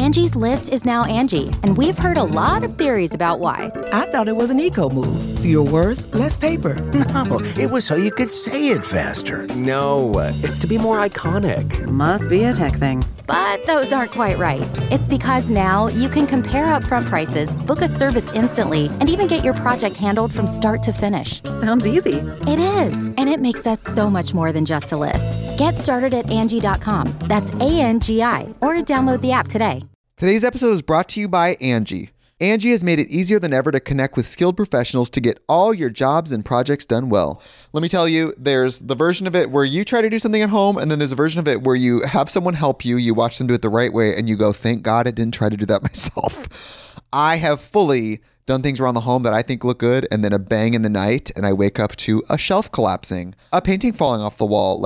Angie's List is now Angie, and we've heard a lot of theories about why. I thought it was an eco move. Fewer words, less paper. No, it was so you could say it faster. No, it's to be more iconic. Must be a tech thing. But those aren't quite right. It's because now you can compare upfront prices, book a service instantly, and even get your project handled from start to finish. Sounds easy. It is, and it makes us so much more than just a list. Get started at Angie.com. That's ANGI, or download the app today. Today's episode is brought to you by Angie. Angie has made it easier than ever to connect with skilled professionals to get all your jobs and projects done well. Let me tell you, there's the version of it where you try to do something at home, and then there's a version of it where you have someone help you, you watch them do it the right way, and you go, thank God I didn't try to do that myself. I have fully done things around the home that I think look good, and then a bang in the night, and I wake up to a shelf collapsing, a painting falling off the wall.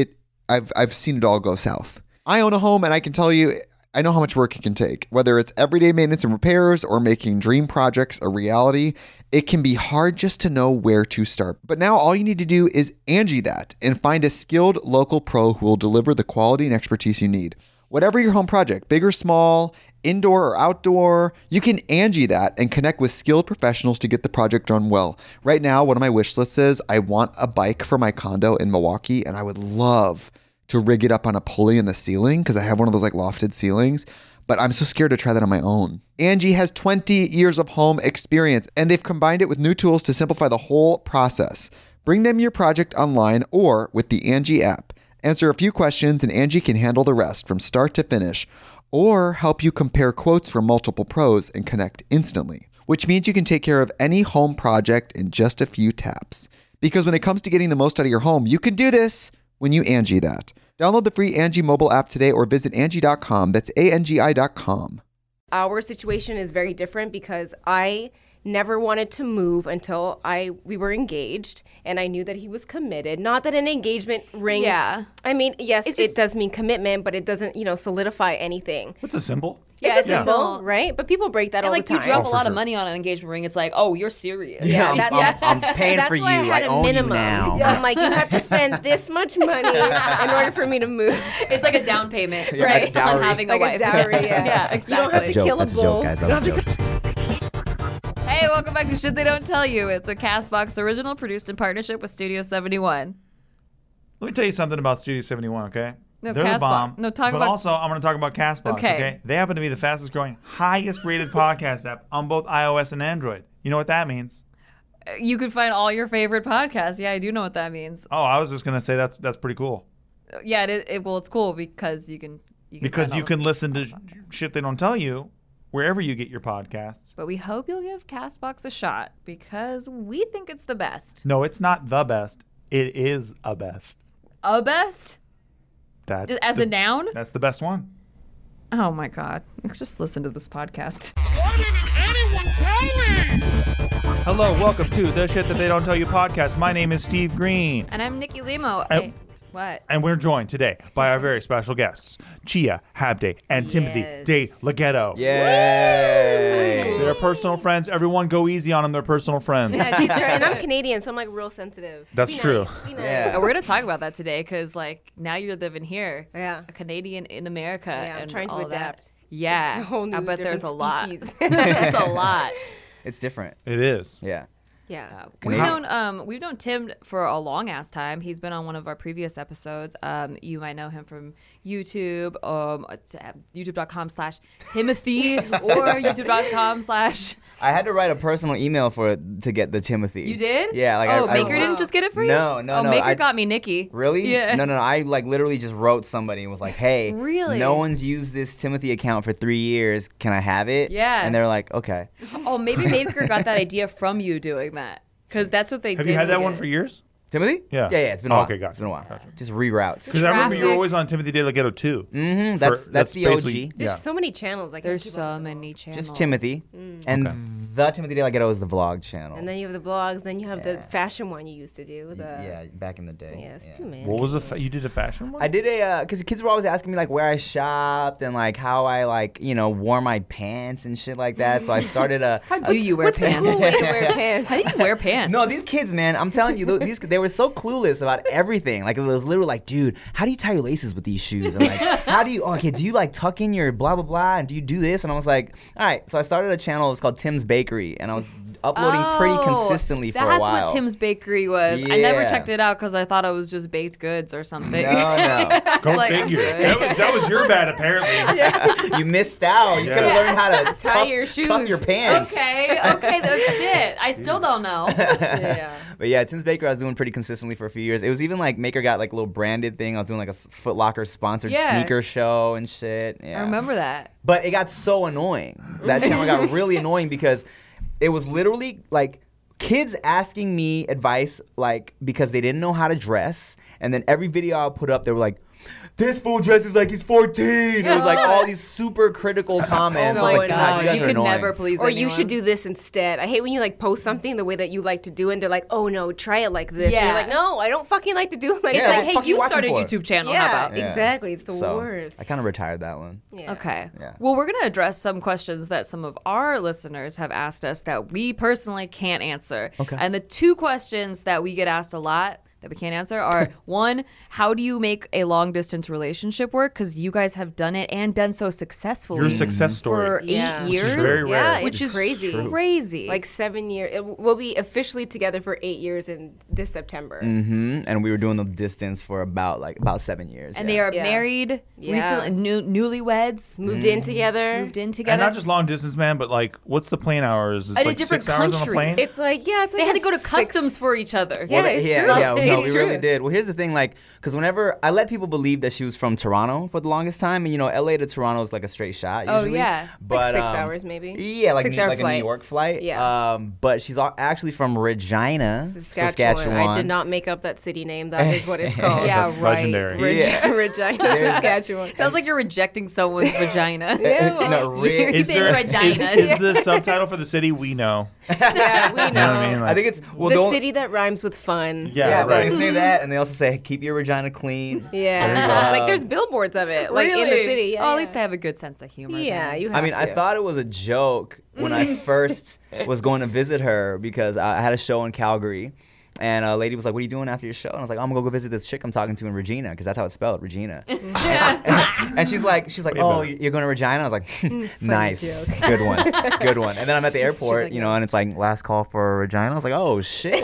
I've seen it all go south. I own a home, and I can tell you, I know how much work it can take. Whether it's everyday maintenance and repairs or making dream projects a reality, it can be hard just to know where to start. But now all you need to do is Angie that and find a skilled local pro who will deliver the quality and expertise you need. Whatever your home project, big or small, indoor or outdoor, you can Angie that and connect with skilled professionals to get the project done well. Right now, one of my wish lists is I want a bike for my condo in Milwaukee, and I would love to rig it up on a pulley in the ceiling because I have one of those like lofted ceilings, but I'm so scared to try that on my own. Angie has 20 years of home experience, and they've combined it with new tools to simplify the whole process. Bring them your project online or with the Angie app. Answer a few questions and Angie can handle the rest from start to finish, or help you compare quotes from multiple pros and connect instantly, which means you can take care of any home project in just a few taps. Because when it comes to getting the most out of your home, you can do this when you Angie that. Download the free Angie mobile app today or visit Angie.com. That's ANGI.com. Our situation is very different because I never wanted to move until we were engaged, and I knew that he was committed. Not that an engagement ring. Yeah. I mean, yes, it does mean commitment, but it doesn't, solidify anything. What's a symbol? Yeah, it's a symbol, right? But people break that all the time. You drop a lot of money on an engagement ring, it's like, oh, you're serious. Yeah, I'm paying for you. I own you now. Yeah. I'm like, you have to spend this much money in order for me to move. It's like a down payment, Yeah, right? like a dowry. On having like a wife. a dowry, Yeah, exactly. You don't have to kill a bull. That's a joke, guys. That was a joke. Hey, welcome back to Shit They Don't Tell You. It's a CastBox original produced in partnership with Studio 71. Let me tell you something about Studio 71, okay? No, They're the bomb. No, talk but about... also, I'm going to talk about CastBox, okay? They happen to be the fastest growing, highest rated podcast app on both iOS and Android. You know what that means? You can find all your favorite podcasts. Yeah, I do know what that means. Oh, I was just going to say that's pretty cool. Yeah, well, it's cool because you can listen to Shit They Don't Tell You wherever you get your podcasts. But we hope you'll give CastBox a shot because we think it's the best. No, it's not the best. It is a best. A best? As a noun? That's the best one. Oh my God. Let's just listen to this podcast. Why didn't anyone tell me? Hello, welcome to the Shit That They Don't Tell You podcast. My name is Steve Green. And I'm Nikki Limo. What? And we're joined today by our very special guests, Chia Habday and Timothy De Leghetto. Yay! They're personal friends. Everyone go easy on them. They're personal friends. Yeah, these are, and I'm Canadian, so I'm like real sensitive. That's true. Be nice. Yeah. We're going to talk about that today because now you're living here. Yeah. A Canadian in America. Yeah, I'm and trying to all adapt. That. Yeah. It's a whole new I bet there's a lot. species. There's a lot. It's different. It is. Yeah. Yeah. We've known Tim for a long ass time. He's been on one of our previous episodes. You might know him from YouTube, youtube.com/Timothy or youtube.com/ I had to write a personal email to get the Timothy. You did? Yeah. Maker didn't just get it for you? No. Maker got me Nikki. Really? Yeah. No. I literally just wrote somebody and was like, hey, really? No one's used this Timothy account for 3 years. Can I have it? Yeah. And they're like, okay. Oh, maybe Maker got that idea from you doing that. Because that's what they did. Have you had that one for years? Timothy? Yeah. Yeah, it's been a while. Okay, gotcha. It's been a while. Gotcha. Just reroutes. Because I remember you were always on Timothy De Leghetto too. Mm-hmm. That's the OG. There's so many channels. There's so many channels. Just Timothy. And The Timothy De La Ghetto is the vlog channel. And then you have the blogs. Then you have the fashion one you used to do. Back in the day. Yes, too, man. What was you did a fashion one? I did because kids were always asking me like where I shopped and like how I like wore my pants and shit like that. So I started a. How do you wear pants? Cool way to wear pants? How do you wear pants? No, these kids, man, I'm telling you, they were so clueless about everything. Like it was literally like, dude, how do you tie your laces with these shoes? And like, how do you? Do you like tuck in your blah blah blah? And do you do this? And I was like, all right. So I started a channel. It's called Tim's Bakery, and I was uploading pretty consistently for a while. That's what Tim's Bakery was. Yeah. I never checked it out because I thought it was just baked goods or something. No. Go figure. That was your bad, apparently. Yeah. You missed out. You could have learned how to tie your shoes. Cuff your pants. Okay, that's shit. I still don't know. Yeah. But yeah, Tim's Bakery I was doing pretty consistently for a few years. It was even like Maker got like a little branded thing. I was doing like a Foot Locker sponsored sneaker show and shit. Yeah. I remember that. But it got so annoying. That channel got really annoying because it was literally like kids asking me advice like because they didn't know how to dress. And then every video I would put up, they were like, this fool dresses like he's 14. It was like all these super critical comments. Oh I was my like, God, you guys you are could annoying. never please Or anyone. you should do this instead. I hate when you like post something the way that you like to do, and they're like, "Oh no, try it like this." Yeah. And you're like, "No, I don't fucking like to do it like It's Yeah, that." like, what the fuck hey, you you watching started a for? YouTube channel. Yeah, How about? exactly. It's the So, worst. I kind of retired that one. Yeah. Okay. Yeah. Well, we're going to address some questions that some of our listeners have asked us that we personally can't answer. Okay. And the two questions that we get asked a lot that we can't answer are one, how do you make a long distance relationship work? Because you guys have done it and done so successfully. Your success story. For 8 Yeah. years. Which is very rare. Yeah, Which it's is crazy. crazy. Like 7 years. We'll be officially together for 8 years in this September. And we were doing the distance for about 7 years. and yeah. they are Yeah. married Yeah. recently, newlyweds. Moved in together. Moved in And together. not just long distance, man, but like, what's the plane hours? It's In a like different 6 hours on a country. plane? It's like, yeah, it's like they had to a go to 6 customs for each other. Yeah, it's true. Yeah, no, It's we true. really did. Well, here's the thing, like, because whenever I let people believe that she was from Toronto for the longest time, and LA to Toronto is like a straight shot usually. Oh, yeah. But, Like 6 hours maybe. Yeah, like, 6 hour like a flight. New York flight. Yeah. But she's actually from Regina, Saskatchewan. I did not make up that city name. That is what it's called. Yeah, That's right. legendary. Yeah. Regina, Saskatchewan. Sounds like you're rejecting someone's vagina. No, Is the subtitle for the city we know? Yeah, we know. You know what I mean? I think it's The city that rhymes with fun. Yeah, They right. say that, and they also say keep your vagina clean. Yeah. Like there's billboards of it, like in the Really? city. Yeah, Oh, at yeah. least I have a good sense of humor. Yeah, then. you have I mean, to. I thought it was a joke when I first was going to visit her because I had a show in Calgary. And a lady was like, what are you doing after your show? And I was like, I'm going to go visit this chick I'm talking to in Regina, because that's how it's spelled, Regina. And she's like, oh, you're going to Regina? I was like, nice. Good one. And then I'm at the airport, like, and it's like, last call for Regina. I was like, oh, shit.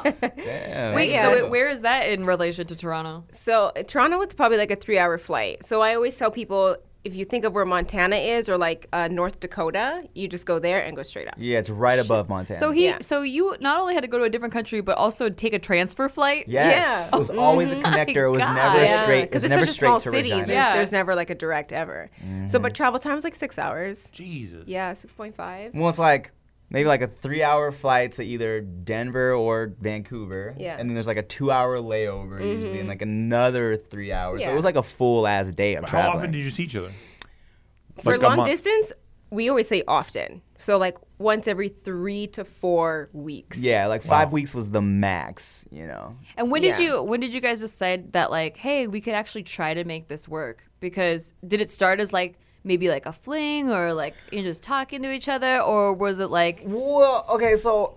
Damn. Wait, Yeah. so where is that in relation to Toronto? So Toronto, it's probably like a 3-hour flight. So I always tell people, if you think of where Montana is or like North Dakota, you just go there and go straight up. Yeah, it's right above Montana. So you not only had to go to a different country, but also take a transfer flight. Yes. Yeah. It was always a connector. It was God. never Yeah. straight. It Because was it's never such a straight small to city. Regina. There's never like a direct ever. So, but travel time's like 6 hours. Jesus. Yeah, 6.5. Well, it's like maybe like a 3-hour flight to either Denver or Vancouver. Yeah. And then there's like a 2-hour layover usually, and like another 3 hours. So Yeah. it was like a full ass day of How traveling. often did you see each other? For Like a long month. distance, we always say often. So like once every 3 to 4 weeks. Yeah, like 5 weeks was the max, And when did Yeah. you guys decide that like, hey, we could actually try to make this work? Because did it start as like maybe like a fling or like you're just talking to each other, or was it like Well, okay, so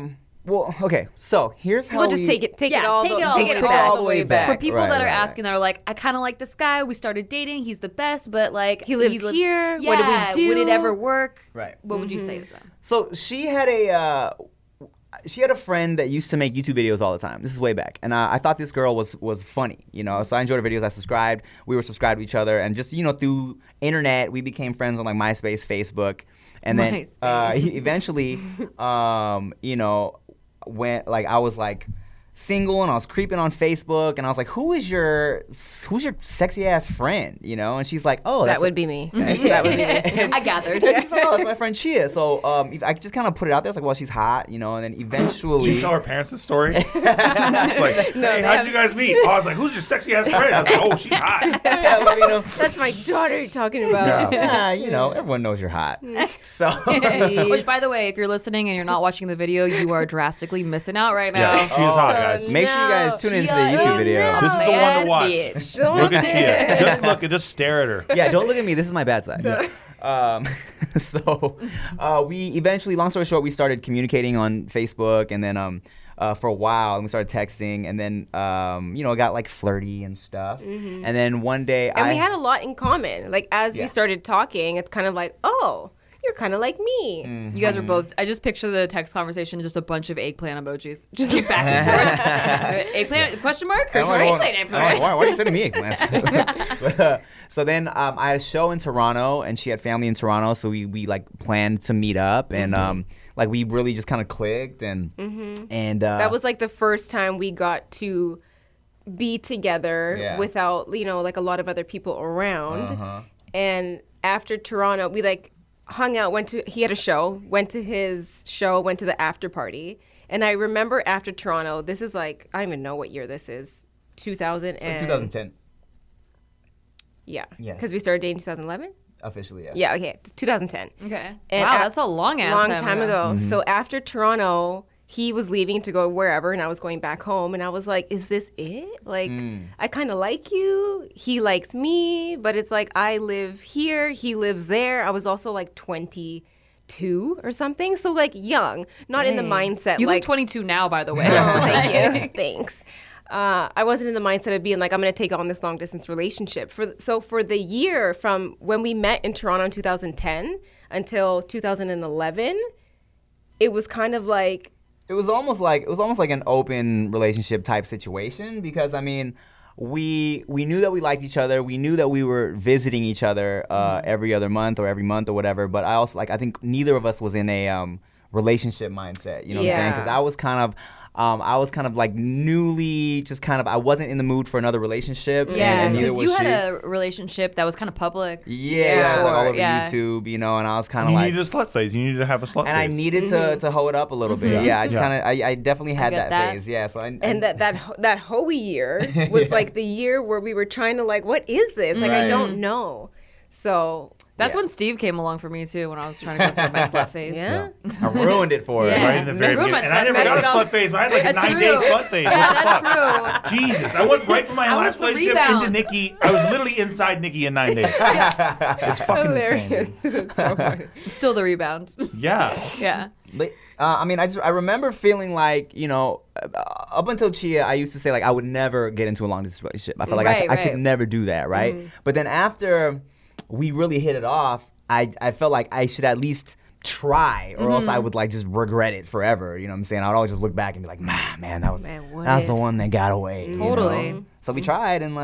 so here's how We'll just take it all take the it all take the it way all back. the way back. for people Right, that are right, asking that are like, I kind of like this guy. We started dating. He's the best, but like He lives here. What do we Yeah, do? Would it ever work? Right. What would you say to them? So she had a friend that used to make YouTube videos all the time. This is way back. And I thought this girl was funny, So I enjoyed her videos. I subscribed. We were subscribed to each other. And just, through internet, we became friends on like MySpace, Facebook. And then eventually, when like I was like single and I was creeping on Facebook and I was like, who's your sexy ass friend? You know? And she's like, oh, that would be me. That would be me. I gathered. She's like, oh, that's my friend Chia. So I just kind of put it out there. I was like, well, she's hot, you know, and then eventually. Did you tell her parents the story? It's like, hey, how'd you guys meet? Oh, I was like, who's your sexy ass friend? I was like, oh, she's hot. Yeah, but, you know, that's my daughter you're talking about. Yeah, you know, everyone knows you're hot. So, which, by the way, if you're listening and you're not watching the video, you are drastically missing out right now. Yeah, Chia's hot, guys. Make sure you guys tune into the YouTube video. This is the one to watch. Look at Chia. Just look and just stare at her. Yeah, don't look at me. This is my bad side. So we eventually, long story short, we started communicating on Facebook, and then for a while, and we started texting, and then you know, it got like flirty and stuff. And then one day, we had a lot in common. Like as we started talking, it's kind of like, oh, you're kind of like me. You guys are both. I just picture the text conversation, just a bunch of eggplant emojis, just keep back and forth. Eggplant question mark? Eggplant. Why are you sending me eggplants? So then I had a show in Toronto, and she had family in Toronto, so we like planned to meet up, and like we really just kind of clicked, and that was like the first time we got to be together without, you know, like a lot of other people around. And after Toronto, we like hung out, he had a show, went to his show, went to the after party. And I remember after Toronto, this is like, I don't even know what year this is, 2010. Yeah. Because we started dating in 2011? Officially, yeah. Yeah, okay. 2010. Okay. And wow, that's a long time ago. So after Toronto, he was leaving to go wherever, and I was going back home, and I was like, is this it? Like, I kind of like you. He likes me, but it's like I live here, he lives there. I was also like 22 or something, so like young, not in the mindset. You like, look 22 now, by the way. Oh, thank you. Thanks. I wasn't in the mindset of being like, I'm going to take on this long distance relationship. So for the year from when we met in Toronto in 2010 until 2011, it was kind of like, It was almost like an open relationship type situation, because I mean, we knew that we liked each other. We knew that we were visiting each other every other month or every month or whatever. But I think neither of us was in a relationship mindset. You know what I'm saying? Because I was kind of like newly, just kind of, I wasn't in the mood for another relationship. Yeah, because you had a relationship that was kind of public. Yeah, it was like all over YouTube, you know, and I was kind of like. You needed a slut phase. You needed to have a slut phase. And I needed to hoe it up a little bit. Yeah, I definitely had that phase. Yeah, so that hoe year was like the year where we were trying to like, what is this? Like, I don't know. So. That's when Steve came along for me, too, when I was trying to go through my slut phase. Yeah. I ruined it for her. Right in the very beginning. And I never got a slut phase. I had like a 9-day slut phase. Yeah, that's true. Jesus. I went right from my last relationship into Nikki. I was literally inside Nikki in 9 days. It's fucking hilarious. insane. It's so funny. Still the rebound. Yeah. Yeah. I mean, I remember feeling like, you know, up until Chia, I used to say like I would never get into a long distance relationship. I felt like I could never do that, right? But then after we really hit it off, I felt like I should at least try, or else I would like just regret it forever. You know what I'm saying? I would always just look back and be like, man, that was the one that got away. Totally. You know? So we tried and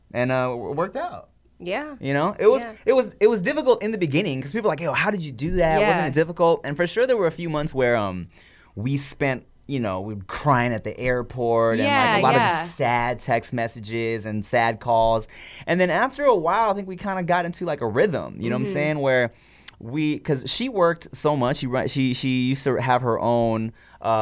it worked out. Yeah. You know, it was difficult in the beginning because people were like, yo, how did you do that? Yeah. Wasn't it difficult? And for sure there were a few months where we spent, you know, we were crying at the airport and like a lot of just sad text messages and sad calls. And then after a while, I think we kind of got into like a rhythm, you know what I'm saying? Where because she worked so much, she used to have her own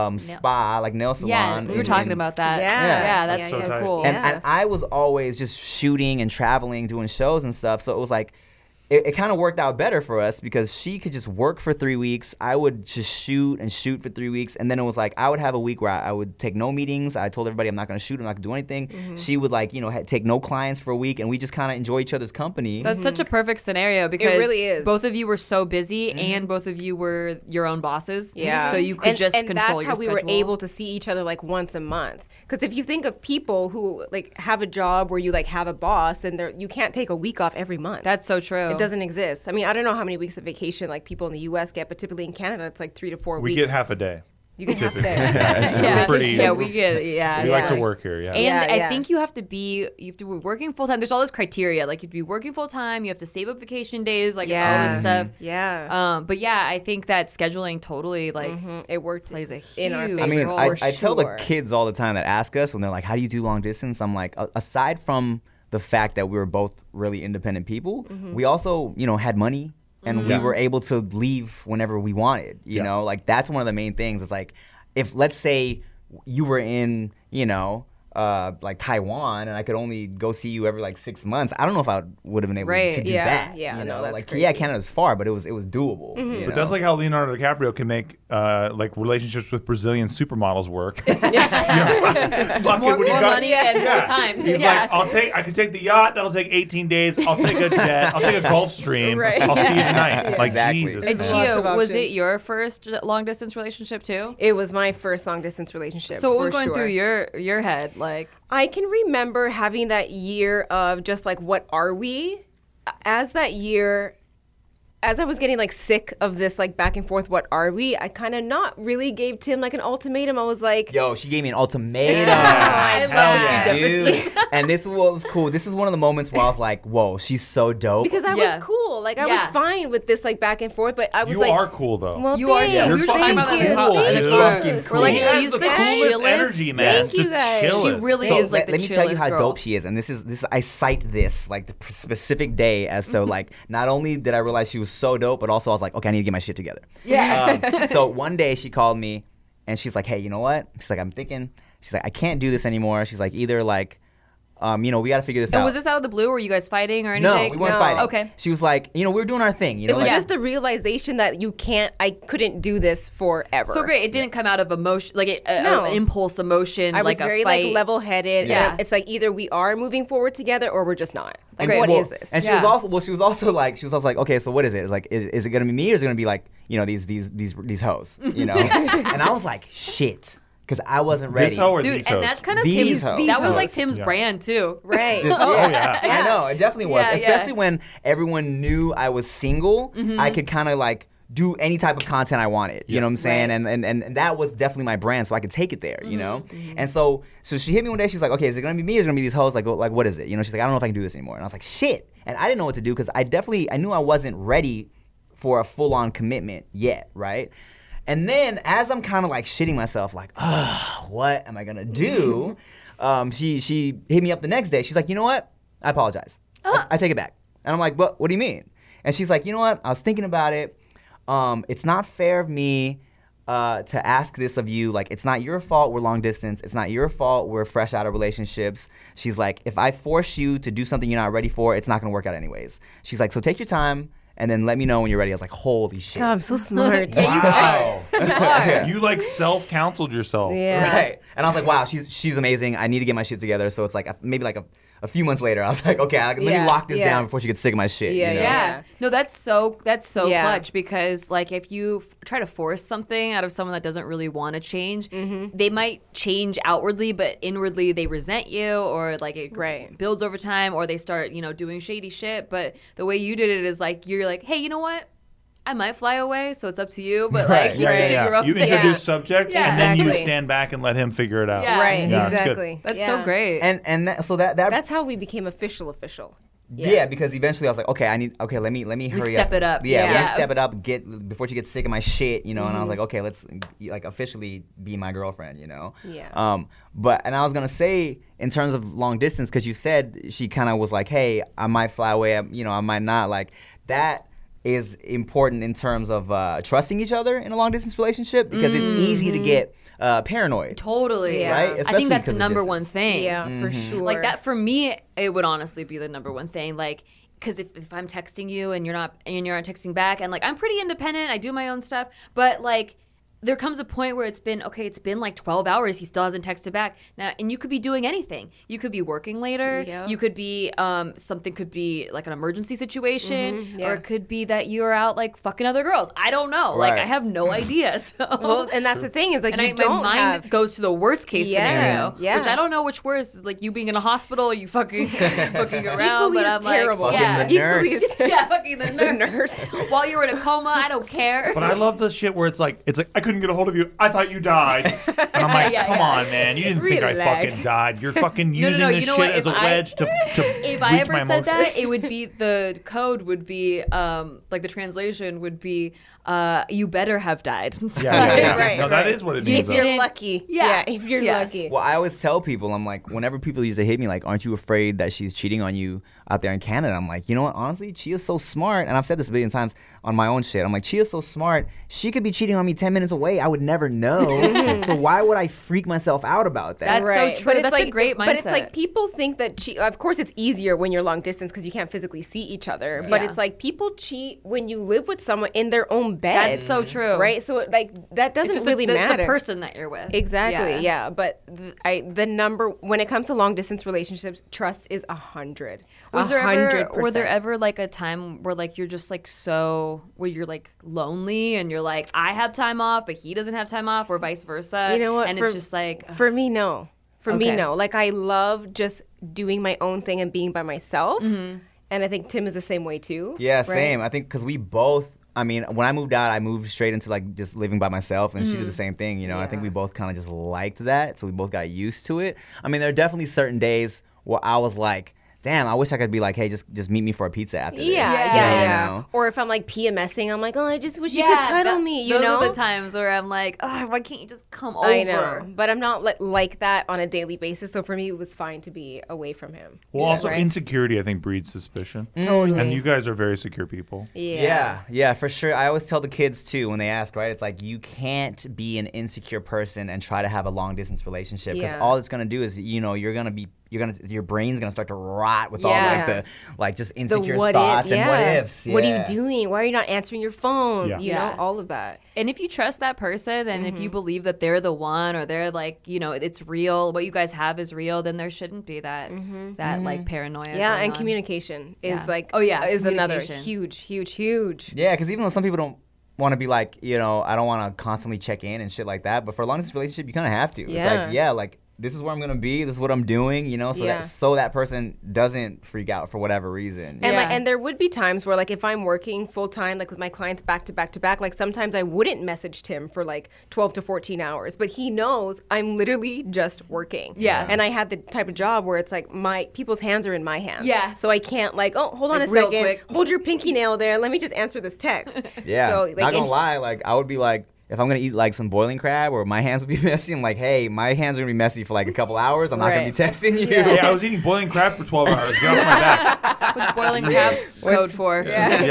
spa, like nail salon. Yeah, we were talking about that. Yeah, that's so cool. And I was always just shooting and traveling, doing shows and stuff. So it was like, it kind of worked out better for us because she could just work for 3 weeks. I would just shoot for 3 weeks. And then it was like, I would have a week where I would take no meetings. I told everybody I'm not going to shoot, I'm not going to do anything. She would like, you know, take no clients for a week, and we just kind of enjoy each other's company. That's such a perfect scenario because it really is. Both of you were so busy and both of you were your own bosses. Yeah. So you could just control your schedule. And that's how we were able to see each other like once a month. Because if you think of people who like have a job where you like have a boss and you can't take a week off every month. That's so true. It doesn't exist. I mean, I don't know how many weeks of vacation like people in the U.S. get, but typically in Canada it's like 3 to 4 weeks. We get half a day. You can have to. We like to work here. Yeah. And I think you have to be working full time. There's all this criteria. Like, you have to be working full time. You have to save up vacation days. Like, it's all this stuff. Yeah. But yeah, I think that scheduling totally it worked plays a huge in our favor. I mean, I tell the kids all the time that ask us when they're like, "How do you do long distance?" I'm like, aside from the fact that we were both really independent people, we also, had money. And we were able to leave whenever we wanted, you know? Like, that's one of the main things. It's like, if, let's say, you were in, like Taiwan, and I could only go see you every, 6 months, I don't know if I would have been able to do that. Yeah, that's crazy. Canada was far, but it was doable. But that's like how Leonardo DiCaprio can make relationships with Brazilian supermodels work. More money and more time. He's like, I could take the yacht, that'll take 18 days. I'll take a jet. I'll take a Gulfstream. Right. I'll see you tonight. Like, exactly. Jesus. And Gio, was it your first long distance relationship too? It was my first long distance relationship. So what was going through your head? Like, I can remember having that year of just what are we? As I was getting sick of this back and forth, what are we? I kind of not really gave Tim an ultimatum. I was like, yo, she gave me an ultimatum. I love it, dude. And this is what was cool. This is one of the moments where I was like, whoa, she's so dope. Because I was cool. I was fine with this back and forth, but I was You are cool though. Well, you are. You're we were talking about that in fucking cool. We're like, She she's has the coolest chillest. energy, man. Thank you, guys. She really So is the let me chillest tell you how girl. dope she is, and this is I cite this the specific day as so not only did I realize she was so dope, but also I was like, okay, I need to get my shit together. Yeah. So one day she called me, and she's like, hey, you know what? She's like, I'm thinking. She's like, I can't do this anymore. She's like, either we got to figure this out. And was this out of the blue? Were you guys fighting or anything? No, we weren't fighting. Okay. She was like, we were doing our thing. It was just the realization that I couldn't do this forever. So great. It didn't come out of emotion, an impulse emotion, I was a very fight. level-headed. Yeah. And it's either we are moving forward together or we're just not. What is this? And she was also like, okay, so what is it? It's like, is it gonna be me or is it gonna be these hoes? And I was like, shit. Because I wasn't ready. This hoe or Dude, these and hoes? that's kind of These Tim's. hoes. That was Tim's brand too, Right. I know, it definitely was. Yeah, Especially when everyone knew I was single, I could kind of do any type of content I wanted. You know what I'm saying? Right. And that was definitely my brand, so I could take it there. You know. And so she hit me one day. She's like, okay, is it gonna be me or is it gonna be these hoes? Like what is it? She's like, I don't know if I can do this anymore. And I was like, shit. And I didn't know what to do because I knew I wasn't ready for a full on commitment yet, right? And then as I'm kind of shitting myself, what am I gonna do? She hit me up the next day. She's like, you know what? I apologize. I take it back. And I'm like, what do you mean? And she's like, you know what? I was thinking about it. It's not fair of me to ask this of you. It's not your fault we're long distance. It's not your fault we're fresh out of relationships. She's like, if I force you to do something you're not ready for, it's not gonna work out anyways. She's like, so take your time. And then let me know when you're ready. I was like, holy shit. God, I'm so smart. Wow. You self-counseled yourself. Yeah. Right. And I was like, wow, she's amazing. I need to get my shit together. So it's maybe a few months later, I was like, okay, let me lock this down before she gets sick of my shit. Yeah. No, that's so clutch because if you try to force something out of someone that doesn't really want to change, they might change outwardly, but inwardly they resent you or it builds over time or they start, doing shady shit. But the way you did it is you're like, hey, you know what? I might fly away, so it's up to you. But you can do your own thing. You introduce subject, and then you exactly. stand back and let him figure it out. Yeah. Right, yeah, exactly. That's so great. So that's how we became official. Yeah, because eventually I was like, okay, let me hurry up. Step it up. Yeah, let me step it up, before she gets sick of my shit, and I was like, okay, let's officially be my girlfriend, Yeah. And I was gonna say in terms of long distance, because you said she kind of was like, hey, I might fly away, I might not, that is important in terms of trusting each other in a long distance relationship because it's easy to get paranoid. Totally. Yeah. Right? I think that's the number one thing. Yeah, for sure. That for me, it would honestly be the number one thing. Because if I'm texting you and you're not texting back, and I'm pretty independent, I do my own stuff, but there comes a point where it's been 12 hours, he still hasn't texted back. Now, and you could be doing anything. You could be working later. Yeah. You could be, something could be an emergency situation, or it could be that you're out fucking other girls. I don't know. Right. I have no idea. So. Well, and that's the thing is my mind goes to the worst case scenario, which I don't know which worse is you being in a hospital or you fucking fucking around. Equally but I'm terrible. Fucking the nurse. Fucking the nurse. While you were in a coma, I don't care. But I love the shit where it's I couldn't get a hold of you. I thought you died. And I'm like, come on, man. You didn't think I fucking died. You're fucking using this shit as a wedge to if I ever said that, it would be, the code would be, like the translation would be, you better have died. Yeah. Right, no, that is what it means. If you're lucky. Yeah, if you're lucky. Well, I always tell people, I'm like, whenever people used to hit me, like, aren't you afraid that she's cheating on you out there in Canada? I'm like, you know what? Honestly, Chia's so smart. And I've said this a billion times on my own shit. I'm like, Chia's so smart. She could be cheating on me 10 minutes away. I would never know. So why would I freak myself out about that? That's so true. That's like, a great mindset. But it's like people think that of course it's easier when you're long distance because you can't physically see each other. But it's like people cheat when you live with someone in their own bed. That's so true. Right? So like that doesn't really matter. It's the person that you're with. Exactly. Yeah. But the number when it comes to long distance relationships, trust is 100. Were there ever like a time where like you're just like where you're like lonely and you're like, I have time off, but he doesn't have time off, or vice versa? You know what? And it's just like for me, no. For me, no. Like I love just doing my own thing and being by myself. Mm-hmm. And I think Tim is the same way too. Yeah, right? same. I think because we both. I mean, when I moved out, I moved straight into like just living by myself, and she did the same thing. You know, I think we both kind of just liked that, so we both got used to it. I mean, there are definitely certain days where I was like, damn, I wish I could be like, hey, just meet me for a pizza after this. Yeah. You know? Or if I'm like PMSing, I'm like, oh, I just wish you could cuddle me, you know? Those are the times where I'm like, oh, why can't you just come over? I know, but I'm not like that on a daily basis, so for me, it was fine to be away from him. Well, also insecurity, I think, breeds suspicion. Totally. And you guys are very secure people. Yeah, for sure. I always tell the kids, too, when they ask, right, it's like, you can't be an insecure person and try to have a long-distance relationship, because all it's going to do is, you know, your brain's gonna start to rot with all like just insecure thoughts and what ifs. What are you doing? Why are you not answering your phone? You know, all of that. And if you trust that person and if you believe that they're the one, or they're like, you know, it's real, what you guys have is real, then there shouldn't be that like paranoia. Yeah, and communication is like is another huge. Yeah, because even though some people don't want to be like, you know, I don't want to constantly check in and shit like that, but for a long distance relationship, you kind of have to. It's like, like, this is where I'm gonna be. This is what I'm doing. You know, so that person doesn't freak out for whatever reason. And and there would be times where like if I'm working full time, like with my clients back to back, like sometimes I wouldn't message Tim for like 12 to 14 hours, but he knows I'm literally just working. Yeah. And I had the type of job where it's like my people's hands are in my hands. Yeah. So I can't like, oh, hold on like a real second, quick. hold your pinky nail there. Let me just answer this text. So, like, not gonna lie, like I would be like, if I'm going to eat like some boiling crab or my hands would be messy, I'm like, hey, my hands are going to be messy for like a couple hours. I'm not going to be texting you. Yeah, I was eating boiling crab for 12 hours. Get off my back. What's boiling crab code for?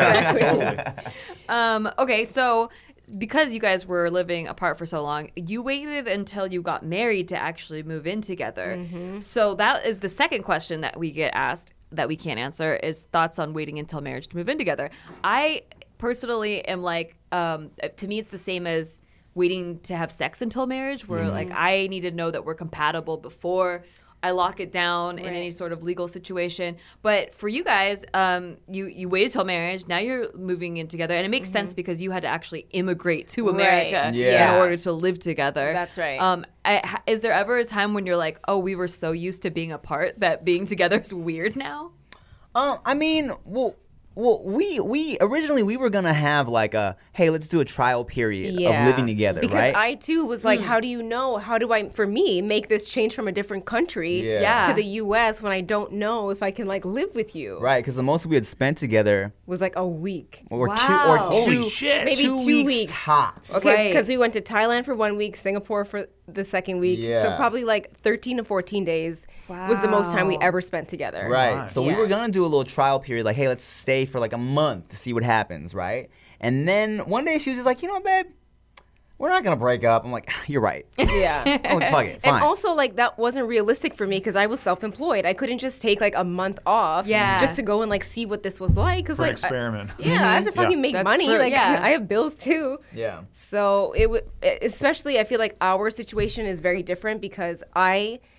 Totally. Okay, so because you guys were living apart for so long, you waited until you got married to actually move in together. Mm-hmm. So that is the second question that we get asked that we can't answer, is thoughts on waiting until marriage to move in together. I personally am like, to me it's the same as waiting to have sex until marriage, where like I need to know that we're compatible before I lock it down in any sort of legal situation. But for you guys, you waited till marriage, now you're moving in together, and it makes sense because you had to actually immigrate to America in order to live together. That's right. Is there ever a time when you're like, oh, we were so used to being apart that being together is weird now? I mean, well, we originally we were gonna have like a, hey, let's do a trial period of living together, because right? I too was like, how do you know? How do I, for me, make this change from a different country to the U.S. when I don't know if I can like live with you? Right, because the most we had spent together was like a week, or two, Holy shit. maybe 2 weeks tops. Okay, because we went to Thailand for 1 week, Singapore for the second week, so probably like 13 to 14 days was the most time we ever spent together. Right, so we were gonna do a little trial period, like, hey, let's stay for like a month to see what happens, right? And then one day she was just like, you know, babe, we're not gonna break up. I'm like, you're right. Yeah. Oh, fuck it, fine. And also, like, that wasn't realistic for me because I was self-employed. I couldn't just take like a month off just to go and like see what this was like. Cause, like, experiment. I have to fucking make money. True. Like, I have bills too. Yeah. So especially, I feel like our situation is very different because I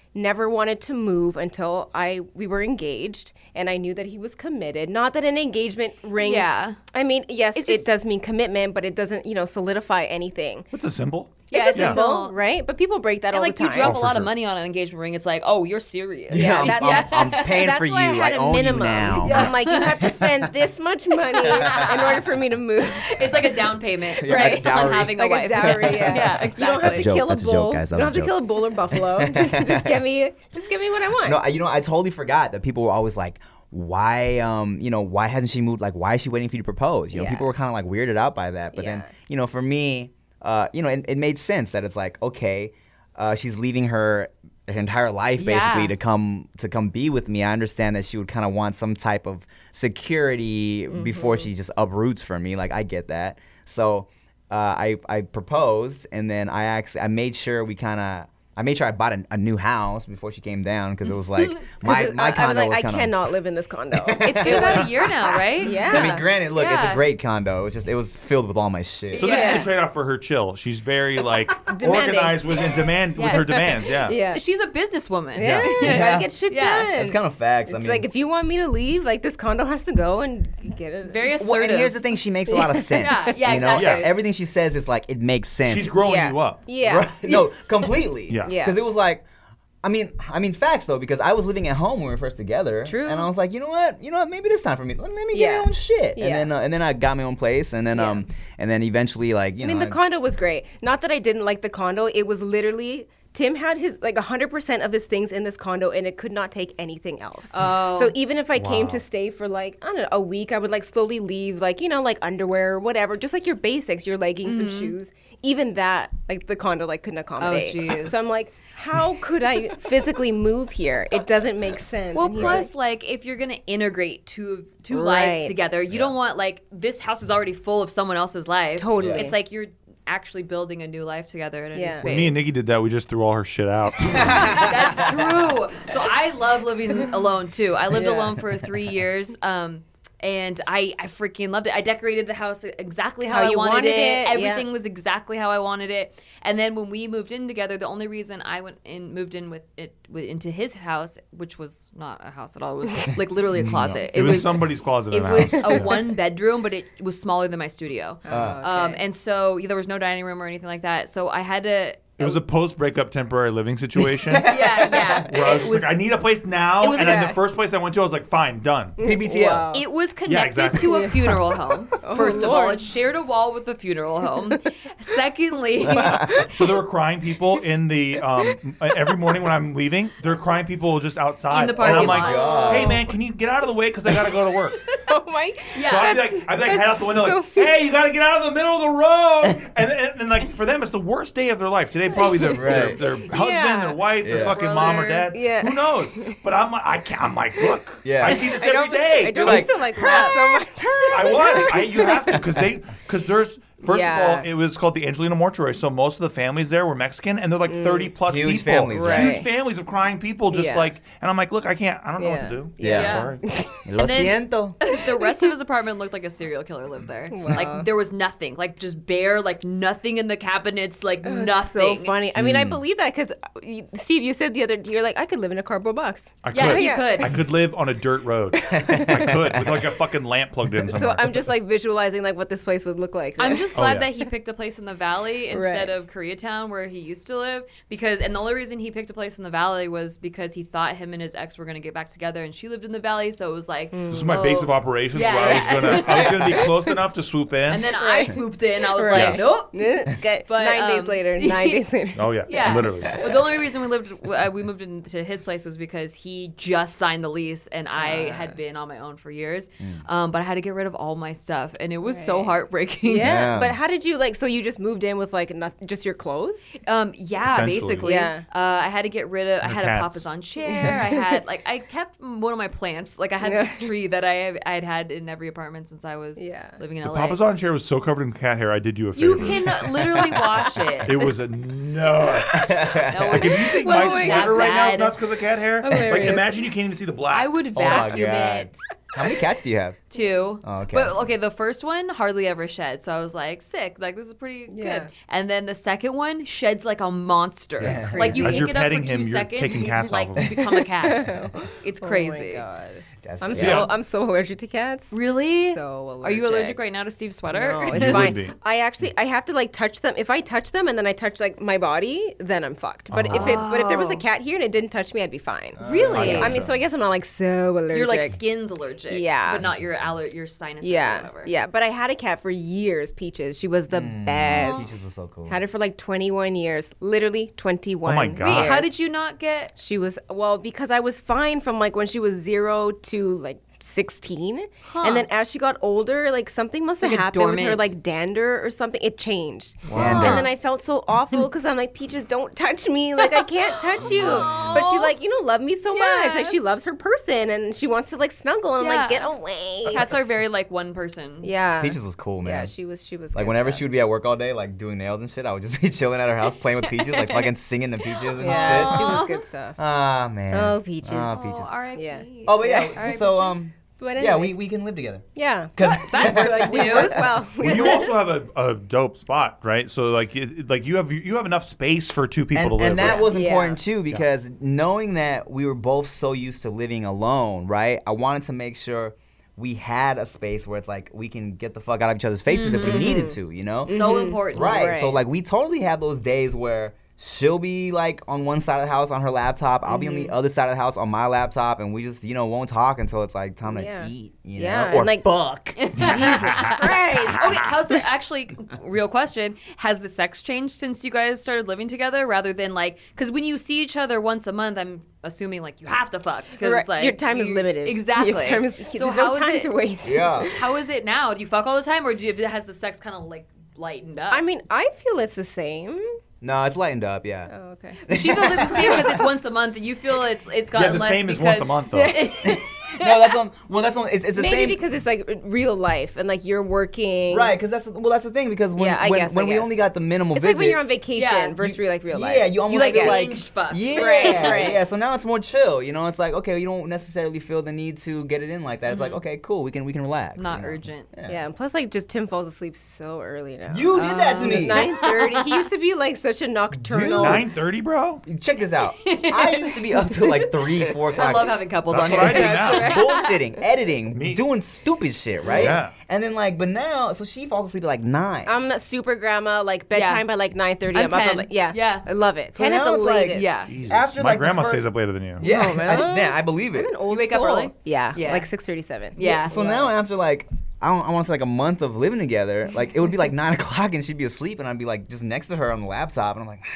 never wanted to move until we were engaged, and I knew that he was committed. Not that an engagement ring. Yeah. I mean, yes, it does mean commitment, but it doesn't, solidify anything. It's a symbol. It's a symbol, right? But people break that all the time. You drop a lot of money on an engagement ring. It's like, oh, you're serious. I'm paying for you. I own you now. I'm like, you have to spend this much money in order for me to move. It's like a down payment, right? On having a wife. A dowry, yeah, exactly. You don't have to kill a bull. Guys. You don't have to kill a bull or buffalo. just get me what I want. No, I totally forgot that people were always like, why hasn't she moved? Like, why is she waiting for you to propose? People were kind of like weirded out by that. But then, for me, it made sense that it's like, okay, she's leaving her entire life basically to come be with me. I understand that she would kind of want some type of security before she just uproots from me. Like, I get that. So I proposed, and then I made sure I bought a new house before she came down, because it was like my condo was I cannot live in this condo. It's been about a year now, right? Yeah. I mean, granted, look, it's a great condo. It was filled with all my shit. So this is the trade-off for her chill. She's very organized with her demands. Yeah. She's a businesswoman. Yeah. You gotta get shit done. It's kind of facts. It's like, if you want me to leave, like, this condo has to go, and get it. It's very assertive. Well, and here's the thing: she makes a lot of sense. Exactly. Everything she says is like, it makes sense. She's growing you up. Yeah. Right? No, completely. Yeah. Because it was like, I mean, facts though, because I was living at home when we were first together. True. And I was like, you know what, maybe this time for me. Let me get my own shit. Yeah. And then I got my own place, and then eventually, like, I mean, the condo was great. Not that I didn't like the condo. It was literally, Tim had his 100% of his things in this condo, and it could not take anything else. Oh. So even if I came to stay for a week, I would slowly leave underwear or whatever, just like your basics, your leggings, some shoes. Even that, the condo couldn't accommodate. Oh, geez. So I'm like, how could I physically move here? It doesn't make sense. Well, plus, if you're gonna integrate two lives together, you don't want this house is already full of someone else's life. Totally. It's like you're actually building a new life together in a new space. When me and Nikki did that, we just threw all her shit out. That's true. So I love living alone too. I lived alone for 3 years. And I freaking loved it. I decorated the house exactly how I wanted it. Everything was exactly how I wanted it. And then when we moved in together, the only reason I moved in into his house, which was not a house at all, it was literally a closet. It was somebody's closet. It was a 1 bedroom, but it was smaller than my studio. Okay. And so there was no dining room or anything like that. So I had to. It was a post-breakup temporary living situation. Yeah. Where I was just I need a place now. And then the first place I went to, I was like, fine, done. PBTL. Wow. It was connected to a funeral home, first of all. It shared a wall with a funeral home. Secondly. So there were crying people in the, every morning when I'm leaving, there are crying people just outside. In the parking lot. And I'm like, hey, man, can you get out of the way? Because I got to go to work. Oh, my. Yeah. So I'd be head out the window hey, you got to get out of the middle of the road. And for them, it's the worst day of their life. Today, probably their husband, their wife, their fucking mom or dad. Yeah. Who knows? But I'm like, look, I see this every day. I don't used to like that so much. You have to, because there's. First of all, it was called the Angelina Mortuary, so most of the families there were Mexican, and they're 30 plus huge people. Families, right? Huge families of crying people, just and I'm like, look, I don't know what to do. Yeah. Sorry. Lo siento. The rest of his apartment looked like a serial killer lived there. Wow. There was nothing, just bare, nothing in the cabinets, nothing. So funny. I mean, I believe that because Steve, you said the other day, you're like, I could live in a cardboard box. I could. Yeah, you could. I could live on a dirt road. I could with a fucking lamp plugged in somewhere. So I'm just visualizing what this place would look like. I'm just glad that he picked a place in the valley instead of Koreatown where he used to live, and the only reason he picked a place in the valley was because he thought him and his ex were going to get back together, and she lived in the valley, so it was like this is my base of operations where I was gonna be close enough to swoop in, and then I swooped in. I was like, nope. But 9 days later. Oh yeah, literally. But the only reason we moved into his place was because he just signed the lease, and I had been on my own for years, but I had to get rid of all my stuff, and it was so heartbreaking. Yeah, but how did you so you just moved in with just your clothes? Yeah, basically. Yeah. I had to get rid of. I had a Papasan chair. I had I kept one of my plants. I had this tree that I'd had in every apartment since I was living in LA. The Papasan chair was so covered in cat hair. I did you a favor. You can literally wash it. It was a nuts. If you think my sweater right now is nuts because of cat hair, imagine you can't even see the black. I would vacuum it. How many cats do you have? 2. Oh, okay. But okay, the first one hardly ever shed, so I was like, sick. Like this is pretty good. And then the second one sheds like a monster. Yeah. Like you As pick you're it up for petting 2 him, you're seconds, taking cats like off him. you become a cat. It's crazy. Oh my God. That's I'm so allergic to cats. Really? So allergic. Are you allergic right now to Steve's sweater? No, You it's would fine. be. I have to like touch them. If I touch them and then I touch like my body, then I'm fucked. But if there was a cat here and it didn't touch me, I'd be fine. Really? I mean, so I guess I'm not like so allergic. You're like skin's allergic. Yeah. But not your sinuses or Yeah, whatever. yeah. But I had a cat for years, Peaches. She was the best. Peaches was so cool. Had her for like 21 years, literally 21. Oh my God. Wait, how did you not get? She was because I was fine from like when she was 0 to like 16, and then as she got older, like something must have Like a happened with her, dormant- like dander or something. It changed, Dander. and then I felt so awful because I'm like, Peaches, don't touch me, like I can't touch you. But she like love me so much, like she loves her person and she wants to like snuggle, and I'm like, get away. Cats are very like one person. Yeah, Peaches was cool, man. yeah, she was Like good whenever stuff. she would be at work all day, like doing nails and shit, I would just be chilling at her house playing with Peaches, like fucking singing the Peaches and Yeah, shit. she was good stuff. Ah man. Oh, Peaches. Oh, Peaches. R.I.P. Yeah. Oh, but yeah. So But yeah, anyways, we can live together. yeah, Cause that's good news. Well, Well, you also have a dope spot, right? So like you have enough space for 2 people to live. and that right? was Yeah. important too because knowing that we were both so used to living alone, right? I wanted to make sure we had a space where it's like we can get the fuck out of each other's faces if we needed to, you know? So important. Right. So like we totally have those days where she'll be like on one side of the house on her laptop, I'll be on the other side of the house on my laptop, and we just won't talk until it's like time to eat, you know, or and, like, fuck. Jesus Christ. Okay, how's the actually real question? Has the sex changed since you guys started living together? Rather than like, because when you see each other once a month, I'm assuming like you have to fuck because Right. it's like Your time is limited. Exactly. Your time is, so there's how no time is it? to waste. Yeah. How is it now? Do you fuck all the time, or has the sex kind of like lightened up? I mean, I feel it's the same. No, it's lightened up, yeah. Oh, okay. She feels like the same because it's once a month, and you feel it's gotten the less same as because once a month though. No, that's on. Well, that's on. It's the Maybe same. because it's like real life and like you're working. Right, because that's the thing. Because when I guess. we only got the minimal It's visits, like when you're on vacation Yeah, versus real life. yeah, you almost like feel like binged fuck. yeah, Right. yeah. So now it's more chill. You know, it's like okay, you don't necessarily feel the need to get it in like that. It's like okay, cool, we can relax. Not you know? urgent. Yeah, and plus like just Tim falls asleep so early now. You did that to me. 9:30. He used to be like such a nocturnal. 9:30, bro. Check this out. I used to be up till like 3, 4 o'clock. I love having couples That's on what I here. do now. bullshitting, editing, Me. doing stupid shit, right? Yeah. And then like, but now, so she falls asleep at like 9. I'm a super grandma, like bedtime by like 9:30. I'm I'm up 10. at, yeah. Yeah. I love it. So 10 at now the it's like- latest. Yeah. Jesus. After, My like, the grandma first- stays up later than you. Yeah, Oh, man. yeah, I believe it. I'm an old wake up soul. early? Yeah, Yeah. like 6:37. Yeah. So now after like I want to say like a month of living together, like it would be like 9 o'clock and she'd be asleep and I'd be like just next to her on the laptop and I'm like,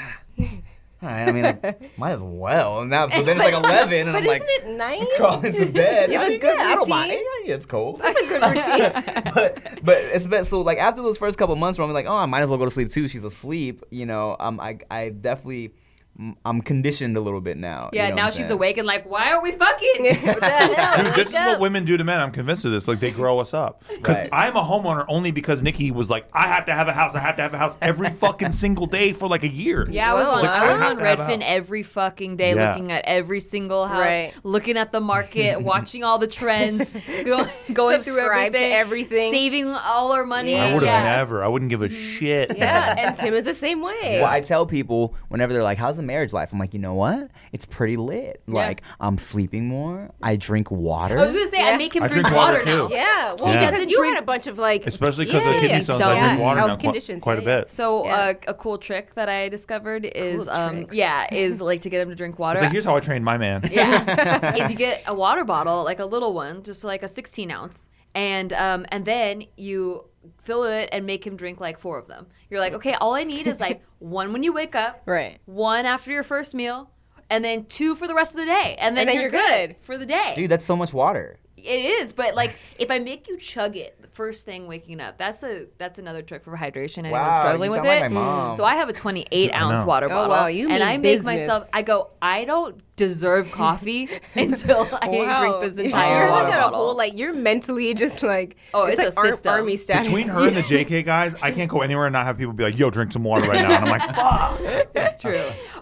all right, I mean, like, might as well. And now, so then it's like 11 and But I'm like isn't it nice? crawling to bed. You have I a mean, good yeah, I don't routine? mind. Yeah, it's cold. That's a good routine. but it's been so like after those first couple months where I'm like, oh, I might as well go to sleep too. She's asleep, you know. I definitely. I'm conditioned a little bit now. Yeah, you know now what I'm she's saying? awake and like, why are we fucking? What the hell? Dude, this is what women do to men. I'm convinced of this. Like, they grow us up. Because Right. I'm a homeowner only because Nikki was like, I have to have a house. I have to have a house every fucking single day for like a year. Yeah, I was on, Like, I was have on to have a Redfin house. every fucking day, Yeah. looking at every single house, Right. looking at the market, watching all the trends, going through Subscribe to everything. saving all our money. I would have Yeah. never. I wouldn't give a shit. Yeah, and Tim is the same way. Well, I tell people whenever they're like, "How's the marriage life?" I'm like, you know what? It's pretty lit. Like, I'm sleeping more. I drink water. I was gonna say, I make him I drink drink water, water now. too. Yeah, well, Yeah. because you had a bunch of like, Especially because of the kidney stones. I stones. drink water Health now conditions, quite a yeah, yeah. bit. So Yeah. a cool trick that I discovered is, tricks. is like to get him to drink water. It's like, here's how I trained my man. Yeah, is you get a water bottle, like a little one, just like a 16 ounce, and then you fill it and make him drink like 4 of them. You're like, okay, all I need is like 1 when you wake up, Right. 1 after your first meal, and then 2 for the rest of the day, and then, then you're you're good. for the day. Dude, that's so much water. It is, but like if I make you chug it the first thing waking up, that's another trick for hydration. Anyone Wow, struggling you with sound it? like my mom. So I have a 28-ounce know. water Oh, bottle, wow, you and mean I make business. myself. I go, I don't deserve coffee until I drink this entire You're water like at a bottle. whole like you're mentally just like it's like a system. army status. Between her and the JK guys, I can't go anywhere and not have people be like, yo, drink some water right now. And I'm like, fuck. It's true.